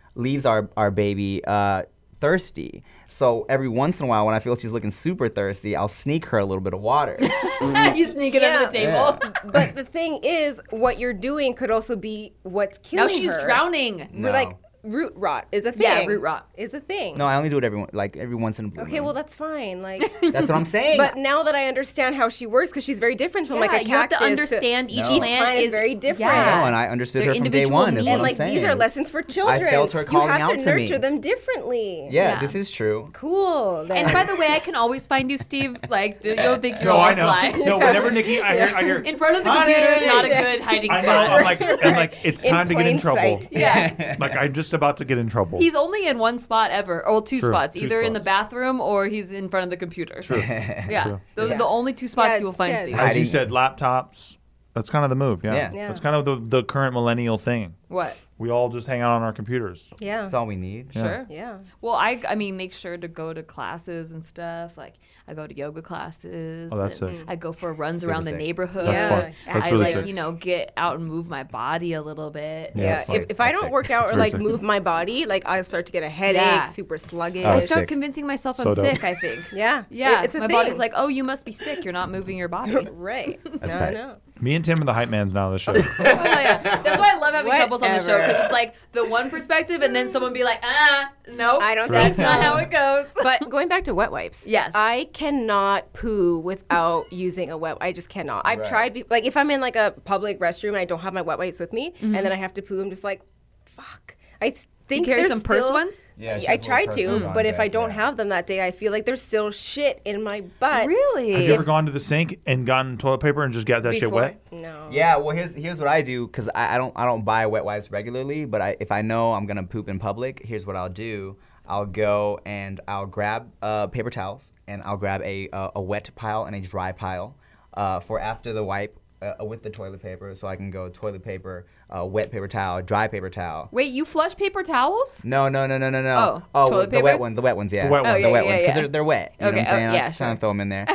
our baby thirsty. So every once in a while, when I feel she's looking super thirsty, I'll sneak her a little bit of water. you sneak it under the table. But the thing is, what you're doing could also be what's killing her. Now she's drowning. No. Like root rot is a thing. Yeah, root rot is a thing. No, I only do it every once in a blue Okay, moon. well that's fine. Like, That's what I'm saying. but now that I understand how she works, because she's very different from like a cactus. you have to understand each No. plant is very different. Yeah. No, and I understood They're her from day individual one. Is needs. what And I'm like saying. these are lessons for children. I felt her calling you have out to to me. nurture them differently. Yeah, this is true. Cool. then. And by the way, I can always find you, Steve. Like, you don't think you're No, all I know. sly. No, whenever Nikki, I hear In front of the "Honey!" computer is not a good hiding I know. spot. I'm like, it's In time to get in plain trouble. sight. Yeah. Like I'm just about to get in trouble. He's only in one spot ever, or two True, spots, 2 either in the spots. bathroom or he's in front of the computer. True. Yeah, True. those are the only 2 spots Yeah, you will find yeah. Steve. As you Hiding- said, laptops. That's kind of the move. Yeah. Yeah. That's kind of the current millennial thing. What? We all just hang out on our computers. yeah. That's all we need. Sure. Yeah. Well, I mean, make sure to go to classes and stuff. Like, I go to yoga classes. Oh, that's and sick. I go for runs Super around the sick. neighborhood. That's fun. That's I really like, sick. get out and move my body a little bit. Yeah, Yeah, that's fun. if I That's don't sick. work out or very like sick. move my body, like I start to get a headache, Yeah. super sluggish. I Oh, start sick. convincing myself So I'm dope. sick, I think. Yeah, Yeah, it's a my thing. body's like, oh, you must be sick. You're not moving your body. right. That's no, tight. no. Me and Tim are the hype mans now of the show. Oh, yeah. That's why I love having couples on the show, Whatever. because it's like the one perspective and then someone be like, nope, I don't that's think not so. how it goes. But going back to wet wipes, Yes. I cannot poo without using a wet. I just cannot. I've Right. tried. Like if I'm in like a public restroom and I don't have my wet wipes with me, Mm-hmm. and then I have to poo, I'm just like, fuck. I think carry there's some purse still- ones? Yeah, she I has little try purse to, ones on but if I deck, don't yeah. have them that day, I feel like there's still shit in my butt. Really? Have you ever gone to the sink and gotten toilet paper and just got that shit Before. wet? No. Yeah, well here's what I do because I don't buy wet wipes regularly, but if I know I'm gonna poop in public, here's what I'll do. I'll go and I'll grab paper towels and I'll grab a wet pile and a dry pile for after the wipe with the toilet paper, so I can go toilet paper, wet paper towel, dry paper towel. Wait, you flush paper towels? No. Oh, Oh, toilet the paper? wet ones, yeah. The wet ones. The yeah, wet yeah, ones, because yeah. they're wet. You know Okay, what I'm saying? oh, I'm yeah, just trying to sure. throw them in there.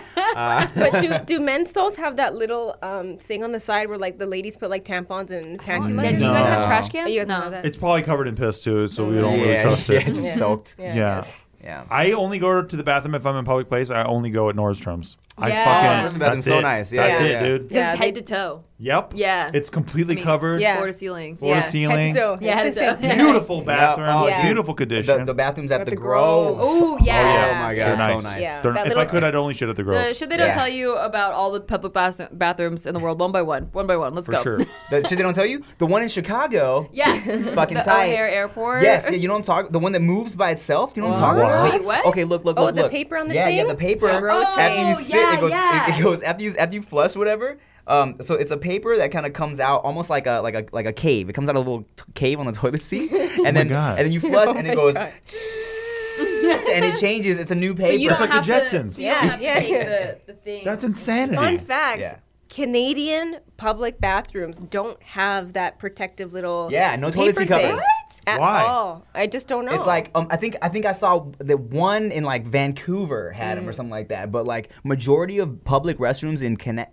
But do men's stalls have that little thing on the side where like the ladies put like tampons and panty Do liners? you guys have No. trash cans? You guys no. don't have that? It's probably covered in piss too, so we don't really yeah, trust yeah, it. just soaked. Yeah. Yeah. I only go to the bathroom if I'm in a public place. I only go at Nordstrom's. Yeah. Nordstrom's bathroom's that's so it. nice. Yeah, That's yeah, it, yeah. dude. Because it's head to toe. Yep. Yeah. It's completely covered. Yeah. Floor to ceiling. Floor to ceiling. Head to toe. Yeah, head to toe. Beautiful bathroom. Oh, Yeah. Beautiful condition. The bathrooms at the Grove. Grove. Oh, yeah. Oh my They're God, nice. so nice. Yeah. They're- That if little- I could, I'd only shit at the Grove. The shit they don't Yeah. tell you about all the public bathrooms in the world, one by one. One by one. Let's For go. sure. The shit they don't tell you? The one in Chicago. Yeah. Fucking the tight. O'Hare Airport. Yes, yeah, you know what I'm talking. The one that moves by itself. Do you know what I'm talking about? Wait, what? Okay, look. Oh, the paper on the yeah, thing? Yeah, the paper. rotates. After you sit, yeah, it goes. yeah. It goes after you flush whatever. So it's a paper that kind of comes out almost like a cave. It comes out of a little cave on the toilet seat, and then God. and then you flush, Oh and my it goes, God. and it changes. It's a new paper. So you It's don't like the have Jetsons. To, you don't have Yeah. to take the thing. That's insanity. Fun fact. Yeah. Canadian public bathrooms don't have that protective little Yeah, no toilet paper seat covers. thing at Why? all. I just don't know. It's like I think I saw the one in like Vancouver had them or something like that. But like majority of public restrooms in Canada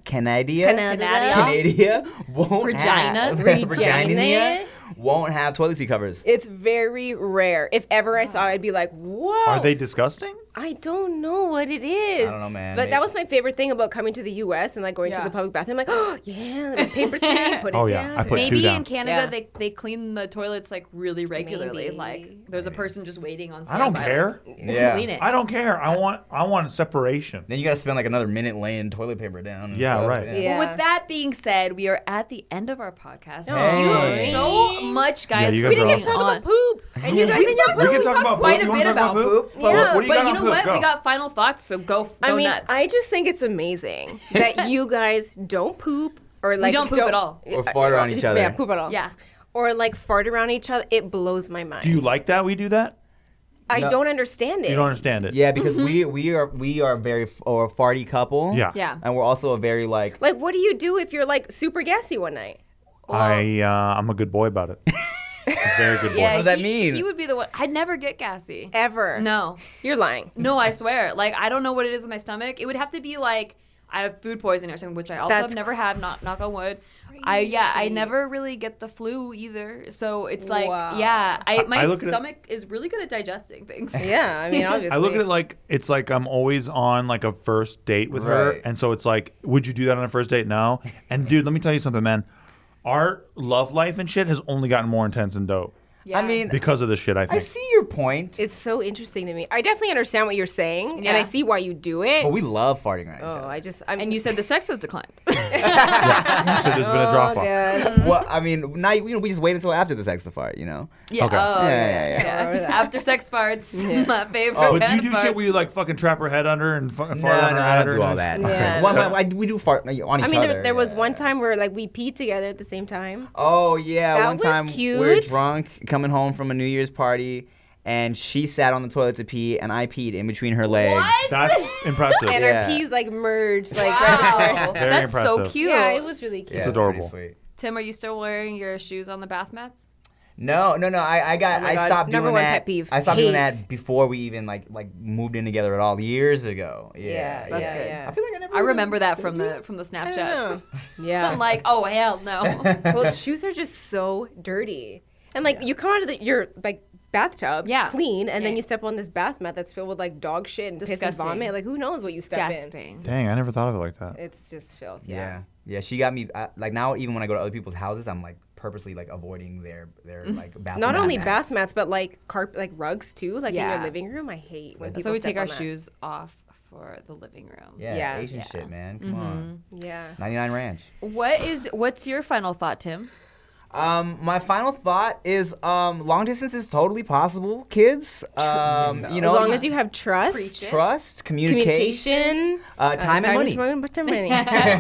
won't Regina? have Regina? won't have toilet seat covers. It's very rare. If ever I saw it, I'd be like, whoa. Are they disgusting? I don't know what it is. I don't know, man. But that was my favorite thing about coming to the U.S. and like going to the public bathroom. I'm like, oh, yeah, the paper thing, put Oh, it yeah. down. I put two Maybe down. in Canada Yeah. they clean the toilets like really regularly. Maybe. Like there's a person just waiting on I standby. don't care. Yeah. Clean it. I don't care. I want separation. Then you gotta spend like another minute laying toilet paper down. And Yeah, stuff. right. Yeah. Well, with that being said, we are at the end of our podcast. Hey. Thank you so much, guys, you for guys are being awesome. on. Poop. And you guys We think talked We can talk about quite poop. a You bit wanna talk about poop? poop. Yeah. What do you But got you on know poop? what? Go. We got final thoughts, so go I mean, nuts. I just think it's amazing that you guys don't poop or like don't poop at all. Or fart around each other. Yeah, poop at all. Yeah. Or like fart around each other. It blows my mind. Do you like that we do that? I No. don't understand it. You don't understand it. Yeah, because we are a very a farty couple. Yeah. Yeah. And we're also a very like. Like, what do you do if you're like super gassy one night? I'm a good boy about it. A very good boy. Yeah, What does that mean? He would be the one. I'd never get gassy. Ever. No. You're lying. No, I swear. Like, I don't know what it is with my stomach. It would have to be like I have food poisoning or something, which I also That's have never had. Knock on wood. I never really get the flu either. So it's like, Wow. yeah, my I look at it- stomach is really good at digesting things. Yeah, I mean, obviously. I look at it like it's like I'm always on like a first date with her, Right. and so it's like, would you do that on a first date? No. And dude, let me tell you something, man. Our love life and shit has only gotten more intense and dope Yeah. I mean, because of this shit. I I think. see your point. It's so interesting to me. I definitely understand what you're saying, and Yeah. I see why you do it. But we love farting around each Oh, other. And you said the sex has declined. So there's been a drop off. Well, I mean, now we just wait until after the sex to fart, you know. Yeah. Okay. Oh, Yeah. After sex farts, my favorite. But do kind you of do fart. shit where you like fucking trap her head under and fart No, on her no, I head? don't do all that. Yeah. We do fart on each I mean, other. there was yeah. one time where like we peed together at the same time. Oh yeah, That one was time we were cute. drunk, coming home from a New Year's party, and she sat on the toilet to pee, and I peed in between her legs. That's impressive. And Yeah. our peas like merged, like right Wow, Very that's so impressive. cute. Yeah, it was really cute. Yeah, It's it's pretty adorable. sweet. Tim, are you still wearing your shoes on the bath mats? No. I Oh my God, stopped number doing one that. pet peeve. I stopped doing Hate. that before we even like moved in together at all years ago. Yeah, that's yeah. good. Yeah. I feel like I never. I remember that from the I don't Snapchats. know. Yeah. I'm like, oh hell no. Well, shoes are just so dirty, and like you come out of your like bathtub, Yeah. clean, and then Yeah. you step on this bath mat that's filled with like dog shit and piss and Disgusting. vomit. Like who knows what you step in? Disgusting. Dang, I never thought of it like that. It's just filth. Yeah, yeah. She got me like now. Even when I go to other people's houses, I'm like purposely like avoiding their like bathroom. Not only mats. bath mats, but like like rugs too. Like in Yeah. your living room, I hate when people. So we step take our on that. shoes off for the living room. Yeah, Yeah. Asian Yeah. shit, man. Come on. Yeah. 99 Ranch. What's your final thought, Tim? My final thought is long distance is totally possible, kids. You know, As long as you have trust, Preach it. trust, communication, time and money. Bunch of money.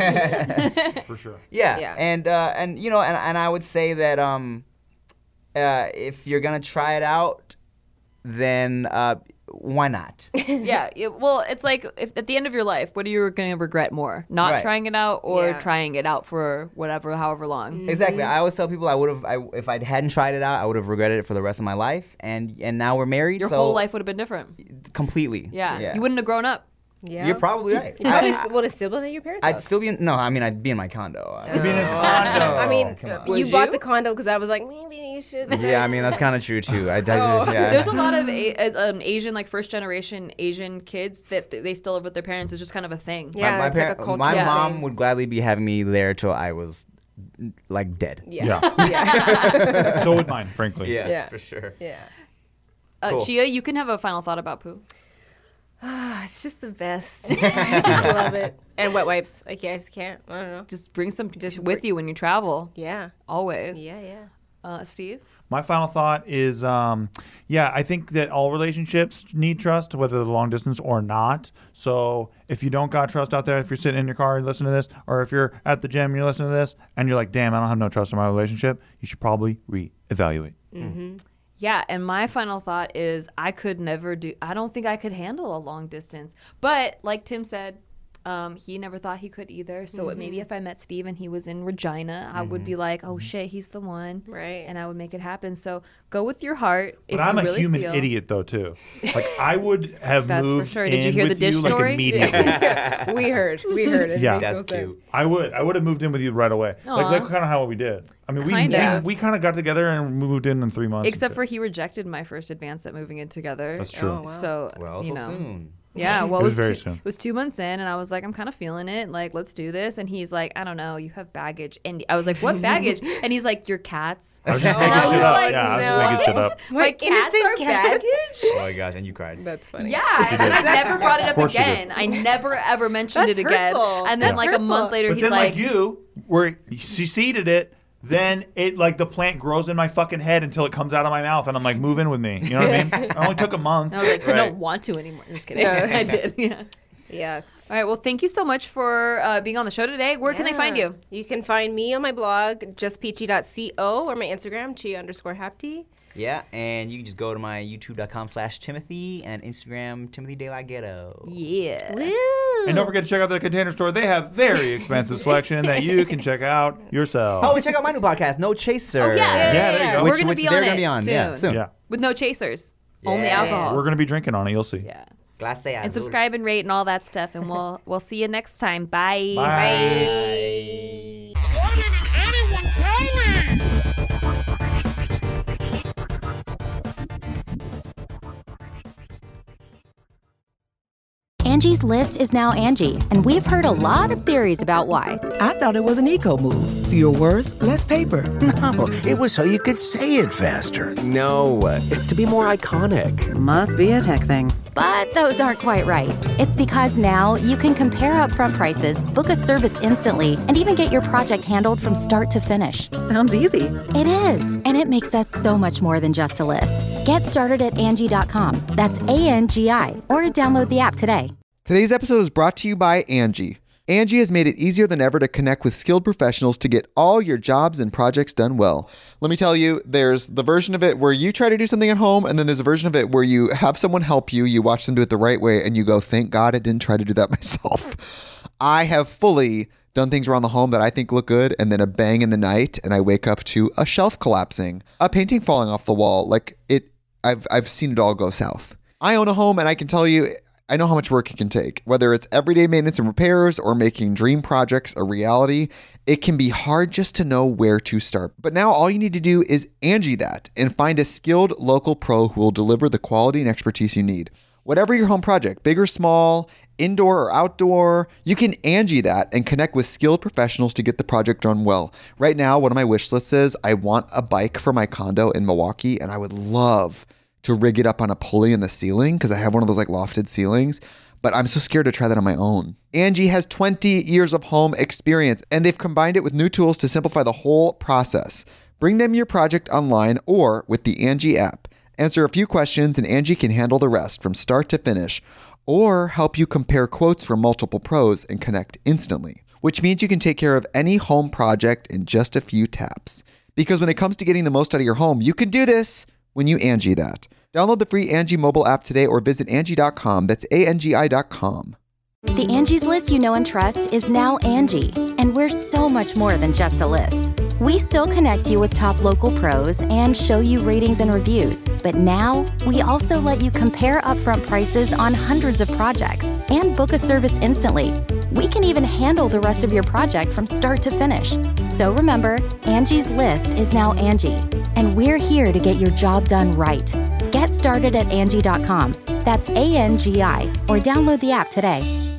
For sure. Yeah. Yeah. And you know, and I would say that if you're gonna try it out, then why not? Yeah. Well, it's like if at the end of your life, what are you going to regret more? Not Right. trying it out or Yeah. trying it out for however long? Exactly. I always tell people if I hadn't tried it out, I would have regretted it for the rest of my life. And now we're married. Your so whole life would have been different. completely. Yeah. You wouldn't have grown up. Yeah. You're probably right. You probably would have still been at your parents' I'd house. still be in, no, I mean, I'd be in my condo. You'd be in his condo. I mean, come on. you Would bought you? the condo because I was like, maybe you should. Yeah, I mean, that's kind of true, too. Yeah. There's a lot of Asian, like first generation Asian kids that they still live with their parents. It's just kind of a thing. Yeah, my it's like a culture my thing. mom would gladly be having me there till I was like dead. Yeah. Yeah. So would mine, frankly. Yeah. for sure. Yeah. Cool. Chia, you can have a final thought about poo. It's just the best. I just love it. And wet wipes. I just can't. I don't know. Just bring some with you when you travel. Yeah. Always. Yeah. Steve? My final thought is, I think that all relationships need trust, whether they're long distance or not. So if you don't got trust out there, if you're sitting in your car and listening to this, or if you're at the gym and you're listening to this, and you're like, damn, I don't have no trust in my relationship, you should probably reevaluate. Mm-hmm. Yeah, and my final thought is I don't think I could handle a long distance. But like Tim said, he never thought he could either. So maybe if I met Steve and he was in Regina, I would be like, oh shit, he's the one. Right. And I would make it happen. So go with your heart. But I'm a human idiot, though, too. Like, I would have That's moved for sure. Did you in hear the with dish you, story? like, immediately. We heard. It Yeah. makes That's no sense. cute. I would have moved in with you right away. Aw. Like kind of how we did. I mean, we kind of got together and moved in 3 months. Except for he rejected my first advance at moving in together. That's true. Oh, wow. So, Well, so soon. Yeah, well, It was very it soon. was 2 months in, and I was like, I'm kind of feeling it. Like, let's do this. And he's like, I don't know, you have baggage. And I was like, what baggage? And he's like, your cats. I was just And making I shit was up. like, Yeah, I was just making shit up. My cats are baggage? Oh my gosh, and you cried. That's funny. Yeah, and I never brought it up course you did. again. I never ever mentioned That's it again. hurtful. And then That's like a month hurtful. later, But he's then, like, where you seeded it, then it the plant grows in my fucking head until it comes out of my mouth, and I'm like, move in with me. You know what I mean? It only took a month. I was like, I don't want to anymore. Just kidding. I did. Yeah. Yes. All right. Well, thank you so much for being on the show today. Where can they find you? You can find me on my blog, justpeachy.co, or my Instagram, chia_hapti. Yeah, and you can just go to my youtube.com/Timothy and Instagram, Timothy De La Ghetto. Yeah. And don't forget to check out the Container Store. They have very expensive selection that you can check out yourself. Oh, and check out my new podcast, No Chaser. Oh, yeah. Yeah, there you go. We're Which- going to which be they're on gonna it be on, soon. yeah, soon. Yeah. With no chasers. Only Yeah. alcohol. We're going to be drinking on it. You'll see. Yeah. Glace And subscribe and rate and all that stuff. And we'll see you next time. Bye. Bye. Why didn't anyone tell me? Angie's List is now Angie, and we've heard a lot of theories about why. I thought it was an eco move. Fewer words, less paper. No, it was so you could say it faster. No, it's to be more iconic. Must be a tech thing. But those aren't quite right. It's because now you can compare upfront prices, book a service instantly, and even get your project handled from start to finish. Sounds easy. It is, and it makes us so much more than just a list. Get started at Angie.com. That's ANGI, or download the app today. Today's episode is brought to you by Angie. Angie has made it easier than ever to connect with skilled professionals to get all your jobs and projects done well. Let me tell you, there's the version of it where you try to do something at home, and then there's a version of it where you have someone help you, you watch them do it the right way, and you go, thank God I didn't try to do that myself. I have fully done things around the home that I think look good, and then a bang in the night, and I wake up to a shelf collapsing, a painting falling off the wall. I've seen it all go south. I own a home, and I can tell you, I know how much work it can take. Whether it's everyday maintenance and repairs or making dream projects a reality, it can be hard just to know where to start. But now all you need to do is Angie that and find a skilled local pro who will deliver the quality and expertise you need. Whatever your home project, big or small, indoor or outdoor, you can Angie that and connect with skilled professionals to get the project done well. Right now, one of my wish lists is I want a bike for my condo in Milwaukee, and I would love to rig it up on a pulley in the ceiling because I have one of those like lofted ceilings, but I'm so scared to try that on my own. Angie has 20 years of home experience, and they've combined it with new tools to simplify the whole process. Bring them your project online or with the Angie app. Answer a few questions and Angie can handle the rest from start to finish, or help you compare quotes from multiple pros and connect instantly, which means you can take care of any home project in just a few taps. Because when it comes to getting the most out of your home, you can do this when you Angie that. Download the free Angie mobile app today or visit Angie.com. That's ANGI.com. The Angie's List you know and trust is now Angie, and we're so much more than just a list. We still connect you with top local pros and show you ratings and reviews, but now we also let you compare upfront prices on hundreds of projects and book a service instantly. We can even handle the rest of your project from start to finish. So remember, Angie's List is now Angie, and we're here to get your job done right. Get started at Angie.com. That's ANGI, or download the app today.